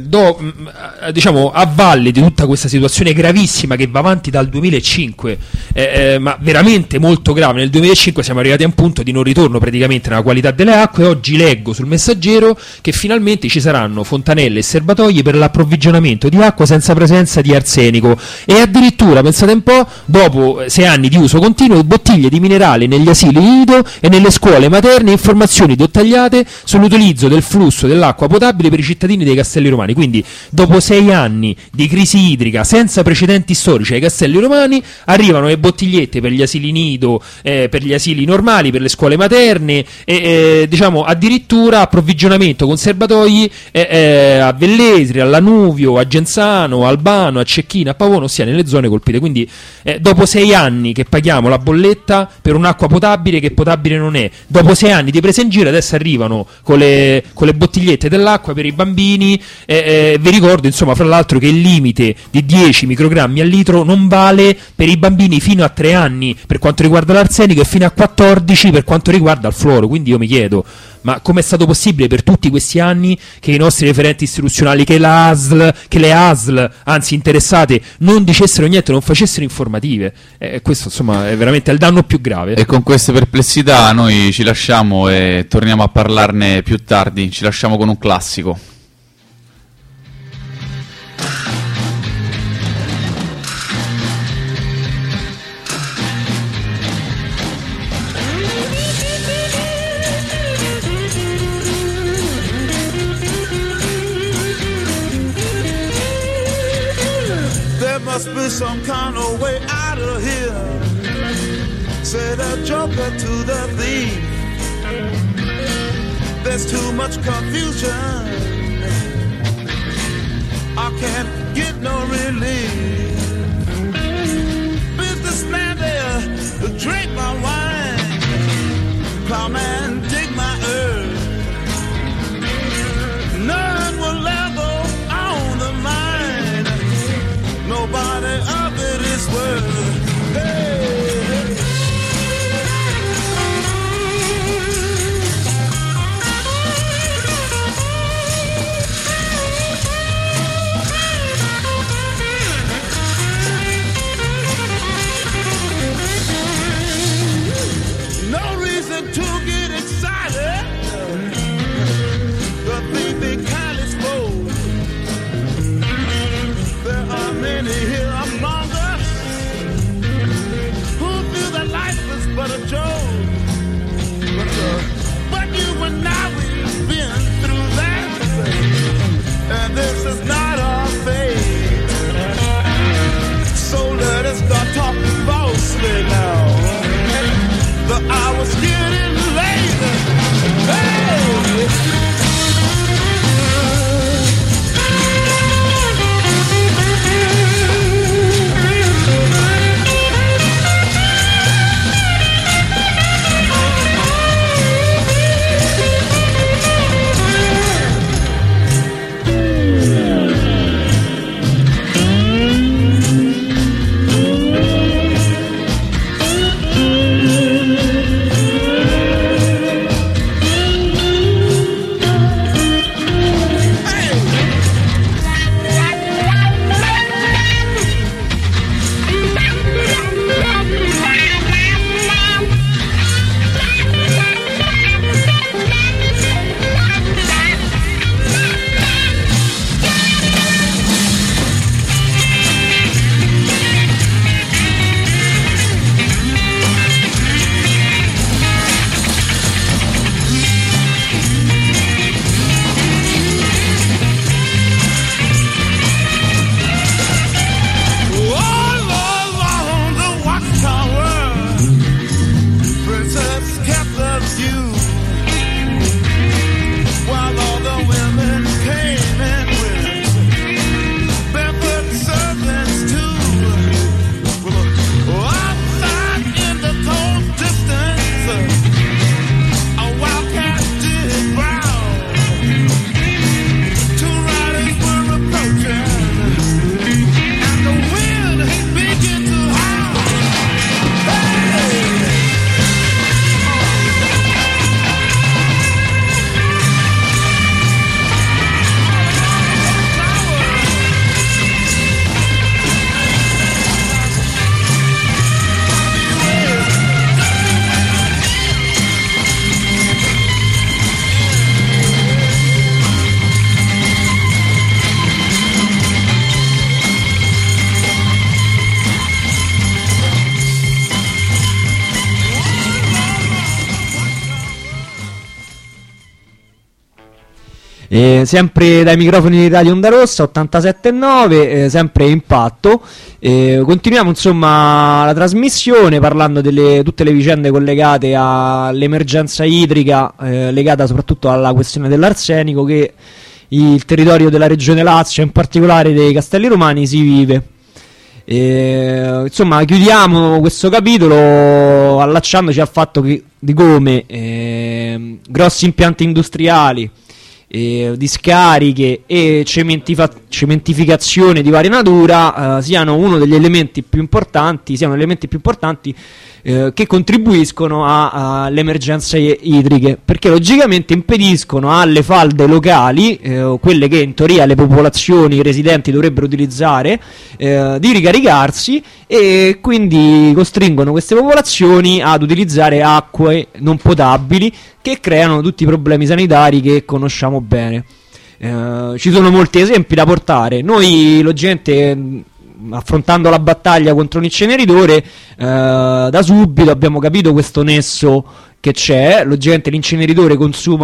S5: diciamo a valle di tutta questa situazione gravissima che va avanti dal 2005, ma veramente molto grave, nel 2005 siamo arrivati a un punto di non ritorno praticamente nella qualità delle acque. Oggi leggo sul Messaggero che finalmente ci saranno fontanelle e serbatoi per l'approvvigionamento di acqua senza presenza di arsenico, e addirittura, pensate un po', dopo 6 anni di uso continuo, bottiglie di minerale negli asili nido e nelle scuole materne, informazioni dettagliate sull'utilizzo del flusso dell'acqua potabile per i cittadini dei Castelli Romani. Quindi dopo 6 anni di crisi idrica senza precedenti storici ai Castelli Romani arrivano le bottigliette per gli asili nido, per gli asili normali, per le scuole materne, e diciamo addirittura approvvigionamento con serbatoi a Velletri, a Lanuvio, a Genzano, a Albano, a Cecchina, a Pavone, ossia nelle zone colpite. Quindi dopo 6 anni che paghiamo la bolletta per un'acqua potabile che potabile non è, dopo 6 anni di presa in giro adesso arrivano con le bottigliette dell'acqua per i bambini. Vi ricordo insomma fra l'altro che il limite di 10 microgrammi al litro non vale per i bambini fino a 3 anni per quanto riguarda l'arsenico e fino a 14 per quanto riguarda il fluoro. Quindi io mi chiedo, ma com'è stato possibile per tutti questi anni che i nostri referenti istituzionali, che le ASL, anzi interessate, non dicessero niente, non facessero informative? Questo insomma è veramente il danno più grave.
S3: E con queste perplessità noi ci lasciamo e torniamo a parlarne più tardi. Ci lasciamo con un classico.
S2: Must be some kind of way out of here, said a joker to the thief. There's too much confusion, I can't get no relief. Businessman there, drink my wine, plowman dig my earth. None will ever own the mine, nobody of it is worth. Hey.
S4: Sempre dai microfoni di Radio Onda Rossa 87.9, sempre Impatto. Continuiamo insomma la trasmissione parlando delle tutte le vicende collegate all'emergenza idrica, legata soprattutto alla questione dell'arsenico che il territorio della regione Lazio, in particolare dei Castelli Romani, si vive. Insomma, chiudiamo questo capitolo allacciandoci al fatto di come grossi impianti industriali, discariche e cementificazione di varia natura siano uno degli elementi più importanti, che contribuiscono alle emergenze idriche, perché logicamente impediscono alle falde locali, quelle che in teoria le popolazioni residenti dovrebbero utilizzare, di ricaricarsi, e quindi costringono queste popolazioni ad utilizzare acque non potabili che creano tutti i problemi sanitari che conosciamo bene. Ci sono molti esempi da portare. Noi logicamente, affrontando la battaglia contro l'inceneritore, da subito abbiamo capito questo nesso che c'è. Logicamente l'inceneritore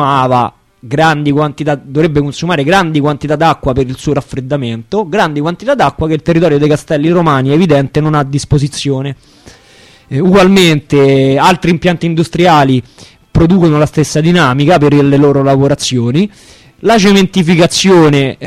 S4: dovrebbe consumare grandi quantità d'acqua per il suo raffreddamento, grandi quantità d'acqua che il territorio dei Castelli Romani è evidente non ha a disposizione. Ugualmente altri impianti industriali producono la stessa dinamica per le loro lavorazioni. La cementificazione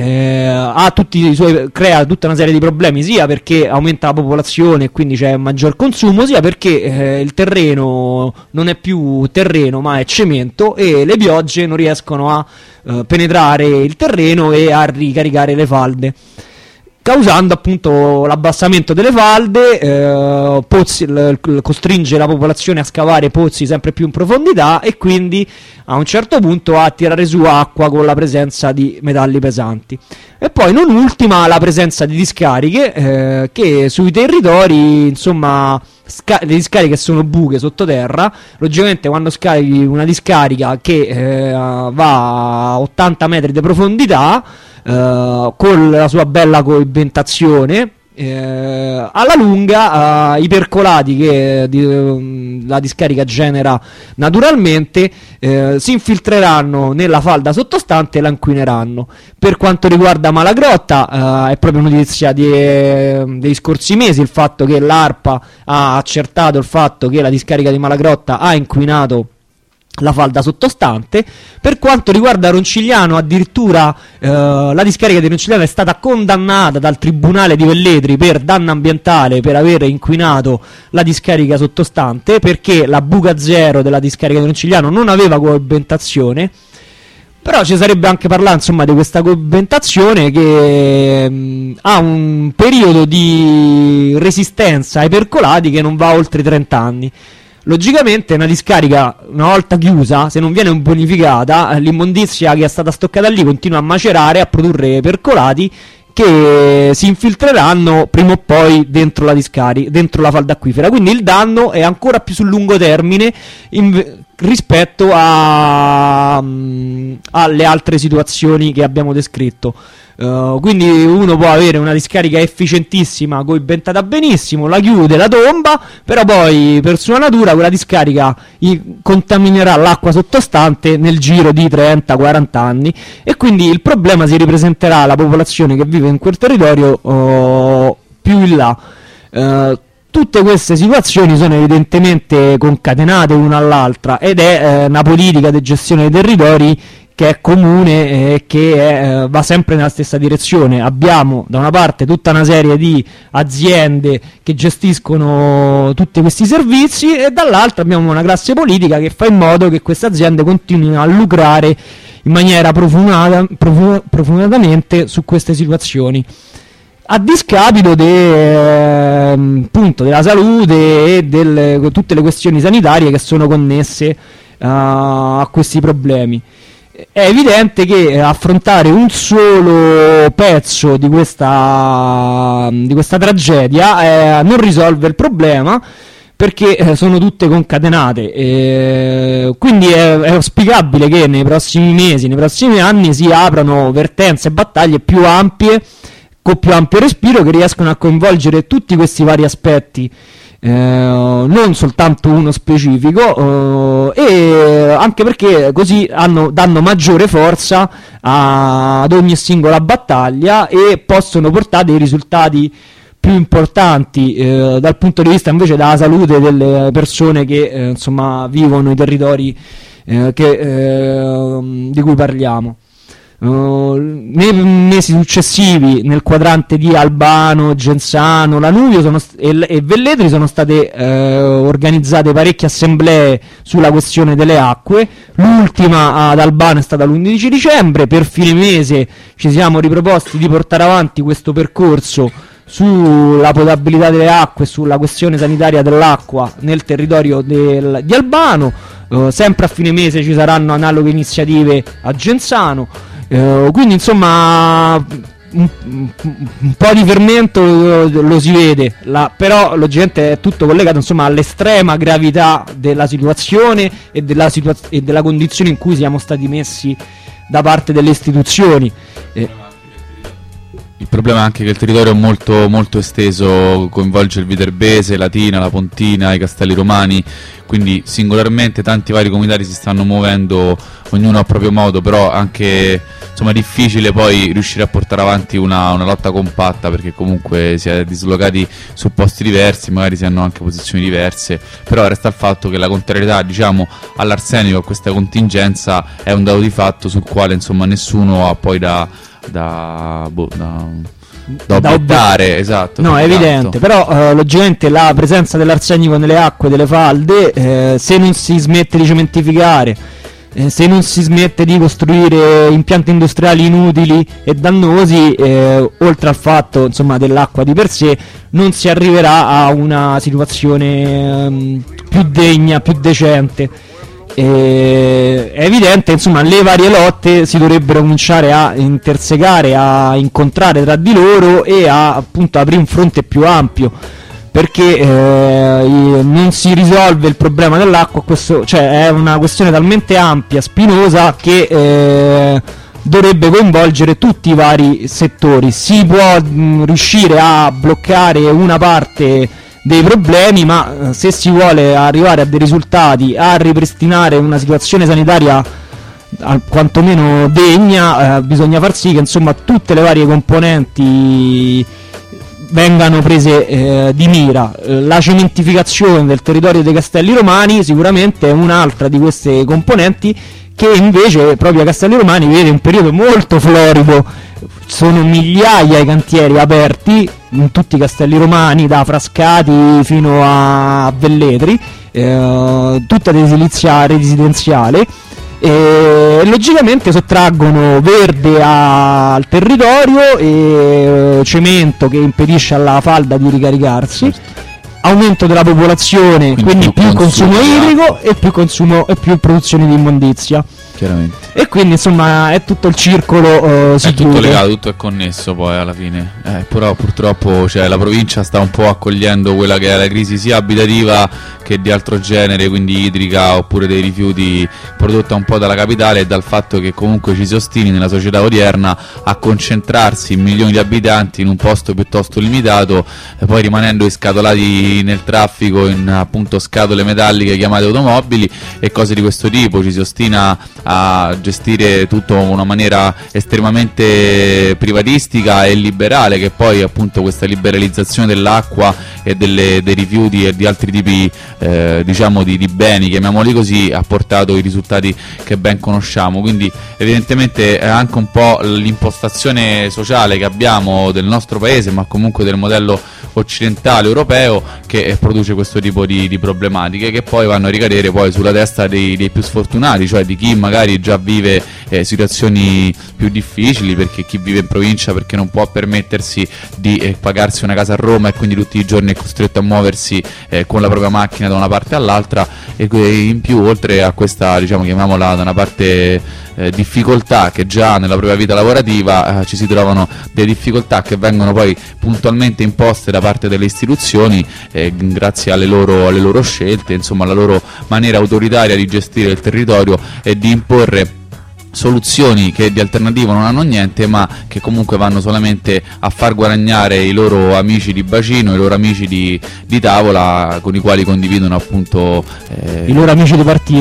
S4: crea tutta una serie di problemi, sia perché aumenta la popolazione e quindi c'è maggior consumo, sia perché il terreno non è più terreno ma è cemento e le piogge non riescono a penetrare il terreno e a ricaricare le falde, causando appunto l'abbassamento delle falde, costringe la popolazione a scavare pozzi sempre più in profondità e quindi a un certo punto a tirare su acqua con la presenza di metalli pesanti. E poi non ultima la presenza di discariche che sui territori, insomma, le discariche sono buche sottoterra. Logicamente quando scarichi una discarica che va a 80 metri di profondità, con la sua bella coibentazione, alla lunga i percolati che la discarica genera naturalmente si infiltreranno nella falda sottostante e la inquineranno. Per quanto riguarda Malagrotta, è proprio notizia dei scorsi mesi il fatto che l'ARPA ha accertato il fatto che la discarica di Malagrotta ha inquinato la falda sottostante. Per quanto riguarda Roncigliano, addirittura la discarica di Roncigliano è stata condannata dal Tribunale di Velletri per danno ambientale per aver inquinato la discarica sottostante, perché la buca zero della discarica di Roncigliano non aveva coibentazione. Però ci sarebbe anche parlare insomma di questa coibentazione che ha un periodo di resistenza ai percolati che non va oltre 30 anni. Logicamente una discarica, una volta chiusa, se non viene bonificata, l'immondizia che è stata stoccata lì continua a macerare, a produrre percolati che si infiltreranno prima o poi dentro la discarica, dentro la falda acquifera. Quindi il danno è ancora più sul lungo termine rispetto alle altre situazioni che abbiamo descritto. Quindi uno può avere una discarica efficientissima, coibentata benissimo, la chiude, la tomba, però poi per sua natura quella discarica contaminerà l'acqua sottostante nel giro di 30-40 anni, e quindi il problema si ripresenterà alla popolazione che vive in quel territorio più in là. Tutte queste situazioni sono evidentemente concatenate l'una all'altra ed è una politica di gestione dei territori che è comune e che va sempre nella stessa direzione. Abbiamo da una parte tutta una serie di aziende che gestiscono tutti questi servizi e dall'altra abbiamo una classe politica che fa in modo che queste aziende continuino a lucrare in maniera profumatamente su queste situazioni, a discapito appunto della salute e tutte le questioni sanitarie che sono connesse a questi problemi. È evidente che affrontare un solo pezzo di questa tragedia non risolve il problema, perché sono tutte concatenate, quindi è auspicabile che nei prossimi mesi, nei prossimi anni si aprano vertenze e battaglie più ampie, con più ampio respiro, che riescono a coinvolgere tutti questi vari aspetti non soltanto uno specifico, e anche perché così danno maggiore forza ad ogni singola battaglia e possono portare dei risultati più importanti dal punto di vista invece della salute delle persone che insomma vivono i territori di cui parliamo. Nei mesi successivi nel quadrante di Albano, Genzano, Lanuvio e Velletri sono state organizzate parecchie assemblee sulla questione delle acque. L'ultima ad Albano è stata l'11 dicembre. Per fine mese ci siamo riproposti di portare avanti questo percorso sulla potabilità delle acque, sulla questione sanitaria dell'acqua nel territorio di Albano. Sempre a fine mese ci saranno analoghe iniziative a Genzano. Quindi insomma un po' di fermento lo si vede, però logicamente è tutto collegato insomma all'estrema gravità della situazione e della condizione in cui siamo stati messi da parte delle istituzioni.
S3: Il problema è anche che il territorio è molto, molto esteso, coinvolge il Viterbese, Latina, la Pontina, i Castelli Romani, quindi singolarmente tanti vari comitati si stanno muovendo, ognuno a proprio modo, però anche insomma è difficile poi riuscire a portare avanti una lotta compatta, perché comunque si è dislocati su posti diversi, magari si hanno anche posizioni diverse, però resta il fatto che la contrarietà, diciamo, all'arsenico, a questa contingenza, è un dato di fatto sul quale insomma nessuno ha poi da obiettare, esatto.
S4: No, è evidente, però logicamente la presenza dell'arsenico nelle acque delle falde, se non si smette di cementificare, se non si smette di costruire impianti industriali inutili e dannosi, oltre al fatto insomma dell'acqua di per sé, non si arriverà a una situazione più degna, più decente. È evidente, insomma, le varie lotte si dovrebbero cominciare a intersecare, a incontrare tra di loro e a appunto aprire un fronte più ampio, perché non si risolve il problema dell'acqua, cioè è una questione talmente ampia, spinosa, che dovrebbe coinvolgere tutti i vari settori. Si può riuscire a bloccare una parte dei problemi, ma se si vuole arrivare a dei risultati, a ripristinare una situazione sanitaria quantomeno degna, bisogna far sì che insomma tutte le varie componenti vengano prese di mira. La cementificazione del territorio dei Castelli Romani sicuramente è un'altra di queste componenti, che invece proprio a Castelli Romani vede un periodo molto florido. Sono migliaia i cantieri aperti in tutti i Castelli Romani, da Frascati fino a Velletri, tutta edilizia residenziale, e logicamente sottraggono verde al territorio e cemento che impedisce alla falda di ricaricarsi. Aumento della popolazione, quindi più consumo idrico e più produzione di immondizia.
S3: Chiaramente.
S4: E quindi insomma è tutto il circolo, si
S3: è tutto
S4: chiude.
S3: legato, tutto è connesso poi alla fine, però purtroppo la provincia sta un po' accogliendo quella che è la crisi sia abitativa che di altro genere, quindi idrica, oppure dei rifiuti, prodotta un po' dalla capitale e dal fatto che comunque ci si ostini nella società odierna a concentrarsi in milioni di abitanti in un posto piuttosto limitato, poi rimanendo inscatolati nel traffico in appunto scatole metalliche chiamate automobili e cose di questo tipo. Ci si ostina a gestire tutto in una maniera estremamente privatistica e liberale, che poi appunto questa liberalizzazione dell'acqua e dei rifiuti e di altri tipi diciamo di beni, chiamiamoli così, ha portato i risultati che ben conosciamo. Quindi evidentemente è anche un po' l'impostazione sociale che abbiamo del nostro paese, ma comunque del modello occidentale europeo, che produce questo tipo di problematiche, che poi vanno a ricadere poi sulla testa dei più sfortunati, cioè di chi magari già vive situazioni più difficili, perché chi vive in provincia perché non può permettersi di pagarsi una casa a Roma e quindi tutti i giorni è costretto a muoversi con la propria macchina da una parte all'altra, e in più oltre a questa, diciamo, chiamiamola da una parte difficoltà che già nella propria vita lavorativa ci si trovano delle difficoltà che vengono poi puntualmente imposte da parte delle istituzioni grazie alle loro scelte, insomma alla loro maniera autoritaria di gestire il territorio e di imporre soluzioni che di alternativo non hanno niente, ma che comunque vanno solamente a far guadagnare i loro amici di bacino, i loro amici di tavola, con i quali condividono appunto
S4: i loro amici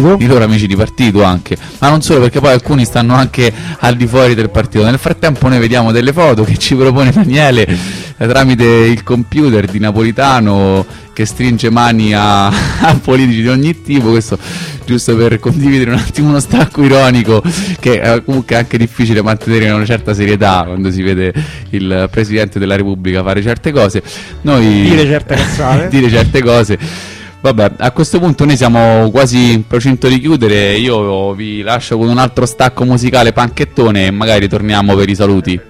S4: di partito anche, ma non solo, perché poi alcuni stanno anche al di fuori del partito. Nel frattempo noi vediamo delle foto che ci propone Daniele tramite il computer di Napolitano che stringe mani a politici di ogni tipo. Questo giusto per condividere un attimo uno stacco ironico, che comunque è anche difficile mantenere una certa serietà quando si vede il Presidente della Repubblica fare certe cose, dire certe cazzate.
S3: dire certe cose. Vabbè, a questo punto noi siamo quasi in procinto di chiudere, io vi lascio con un altro stacco musicale panchettone e magari torniamo per i saluti.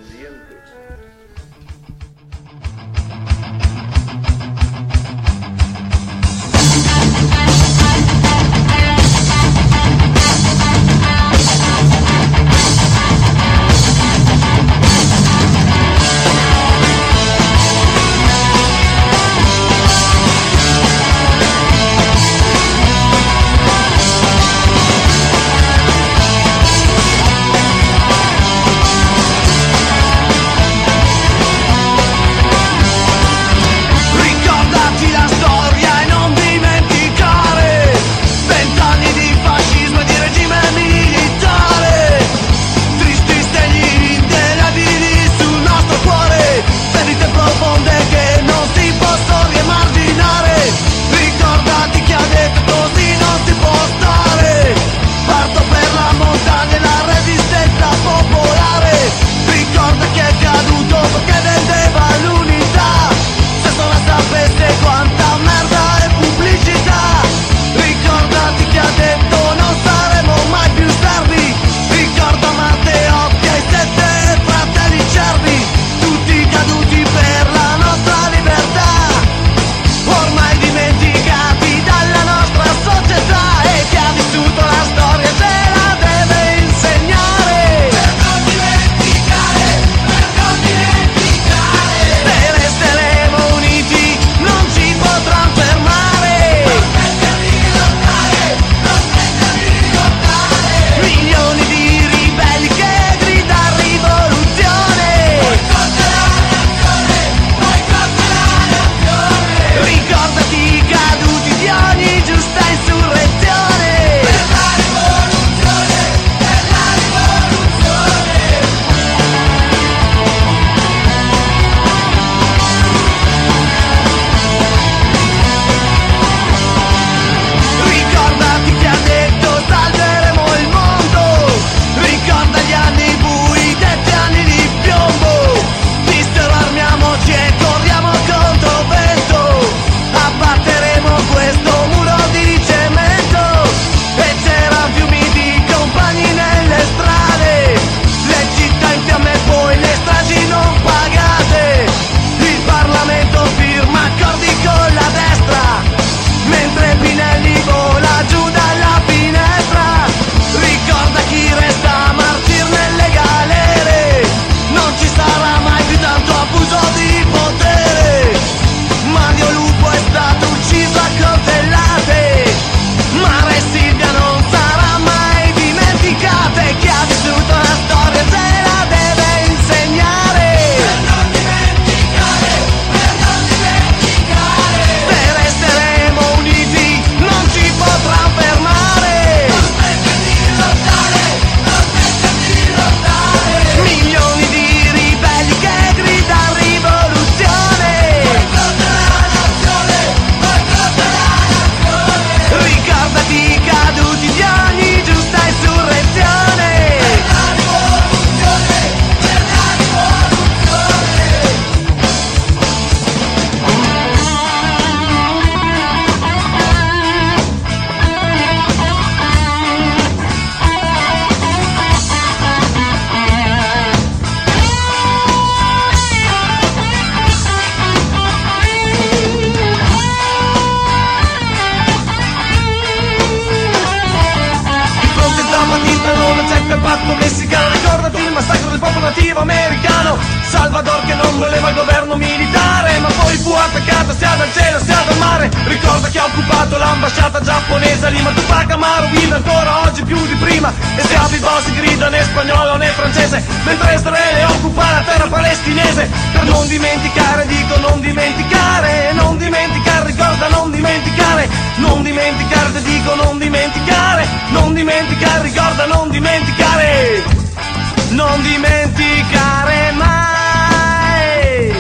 S7: nativo americano, Salvador che non voleva il governo militare, ma poi
S2: fu attaccata sia dal cielo sia dal mare. Ricorda che ha occupato l'ambasciata giapponese lì, ma Tupac Amaru vive ancora oggi più di prima. E se i boss gridano né spagnolo né francese, mentre Israele occupa la terra palestinese. Per non dimenticare, dico non dimenticare, non dimenticare, ricorda non dimenticare, non dimenticare, ti dico non dimenticare, non dimenticare, ricorda non dimenticare, non dimenticare mai,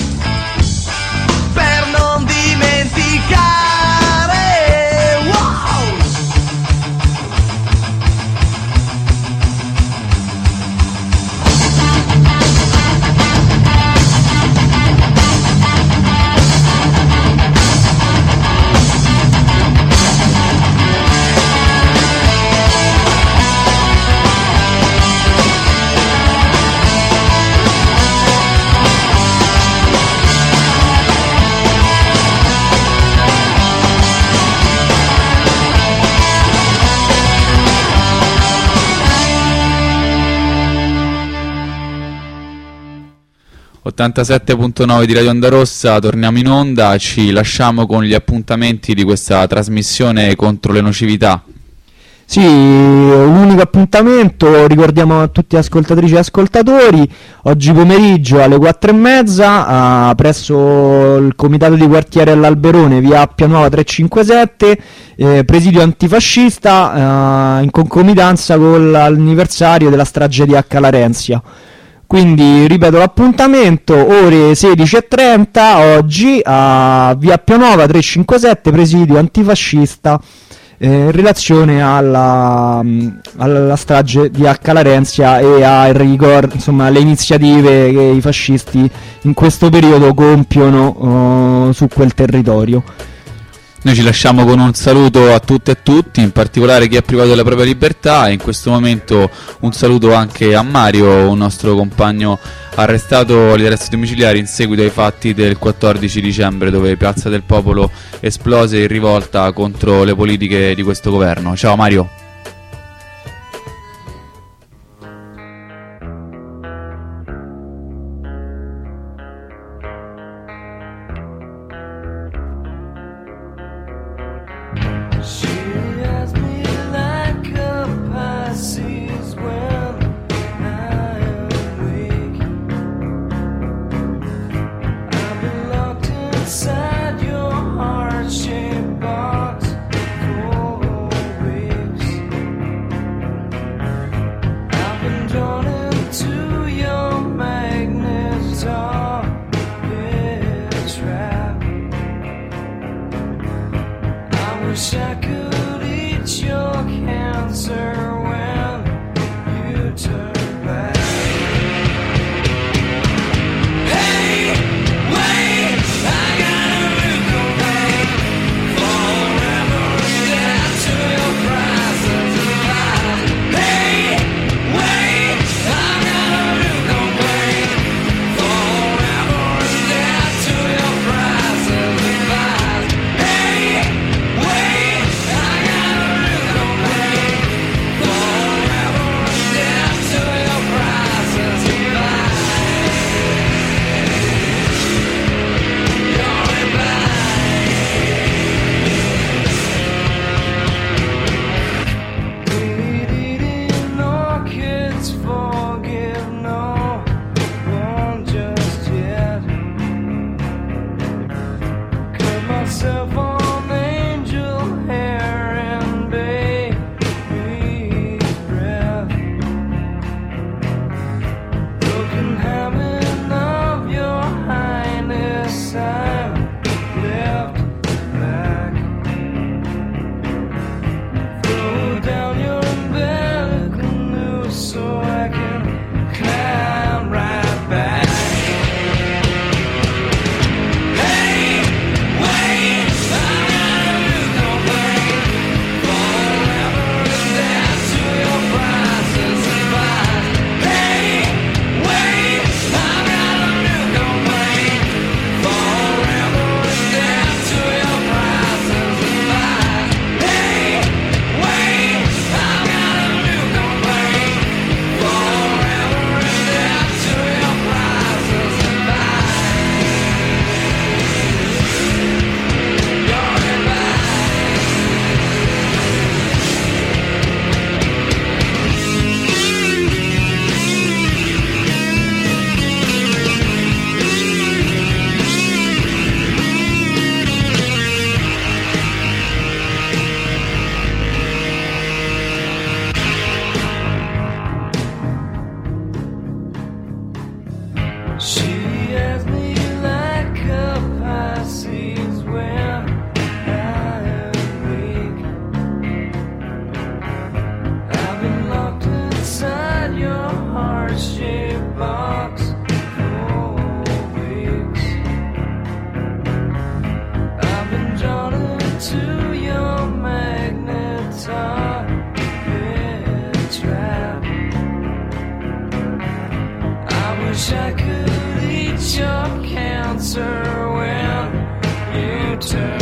S2: per non dimenticare. Wow!
S3: 87.9 di Radio Onda Rossa, torniamo in onda, ci lasciamo con gli appuntamenti di questa trasmissione contro le nocività.
S4: Sì, l'unico appuntamento, ricordiamo a tutti gli ascoltatrici e ascoltatori, oggi pomeriggio alle 4:30 presso il comitato di quartiere all'Alberone, via Appia Nuova 357, presidio antifascista in concomitanza con l'anniversario della strage di H. Larenzia. Quindi ripeto l'appuntamento, ore 16:30 oggi a via Appia Nuova 357, presidio antifascista, in relazione alla strage di H. Larenzia e insomma, alle iniziative che i fascisti in questo periodo compiono su quel territorio.
S3: Noi ci lasciamo con un saluto a tutte e tutti, in particolare chi è privato della propria libertà, e in questo momento un saluto anche a Mario, un nostro compagno arrestato agli arresti domiciliari in seguito ai fatti del 14 dicembre, dove Piazza del Popolo esplose in rivolta contro le politiche di questo governo. Ciao Mario.
S2: Hey, wait, I gotta
S8: wish I could eat your cancer when you turn.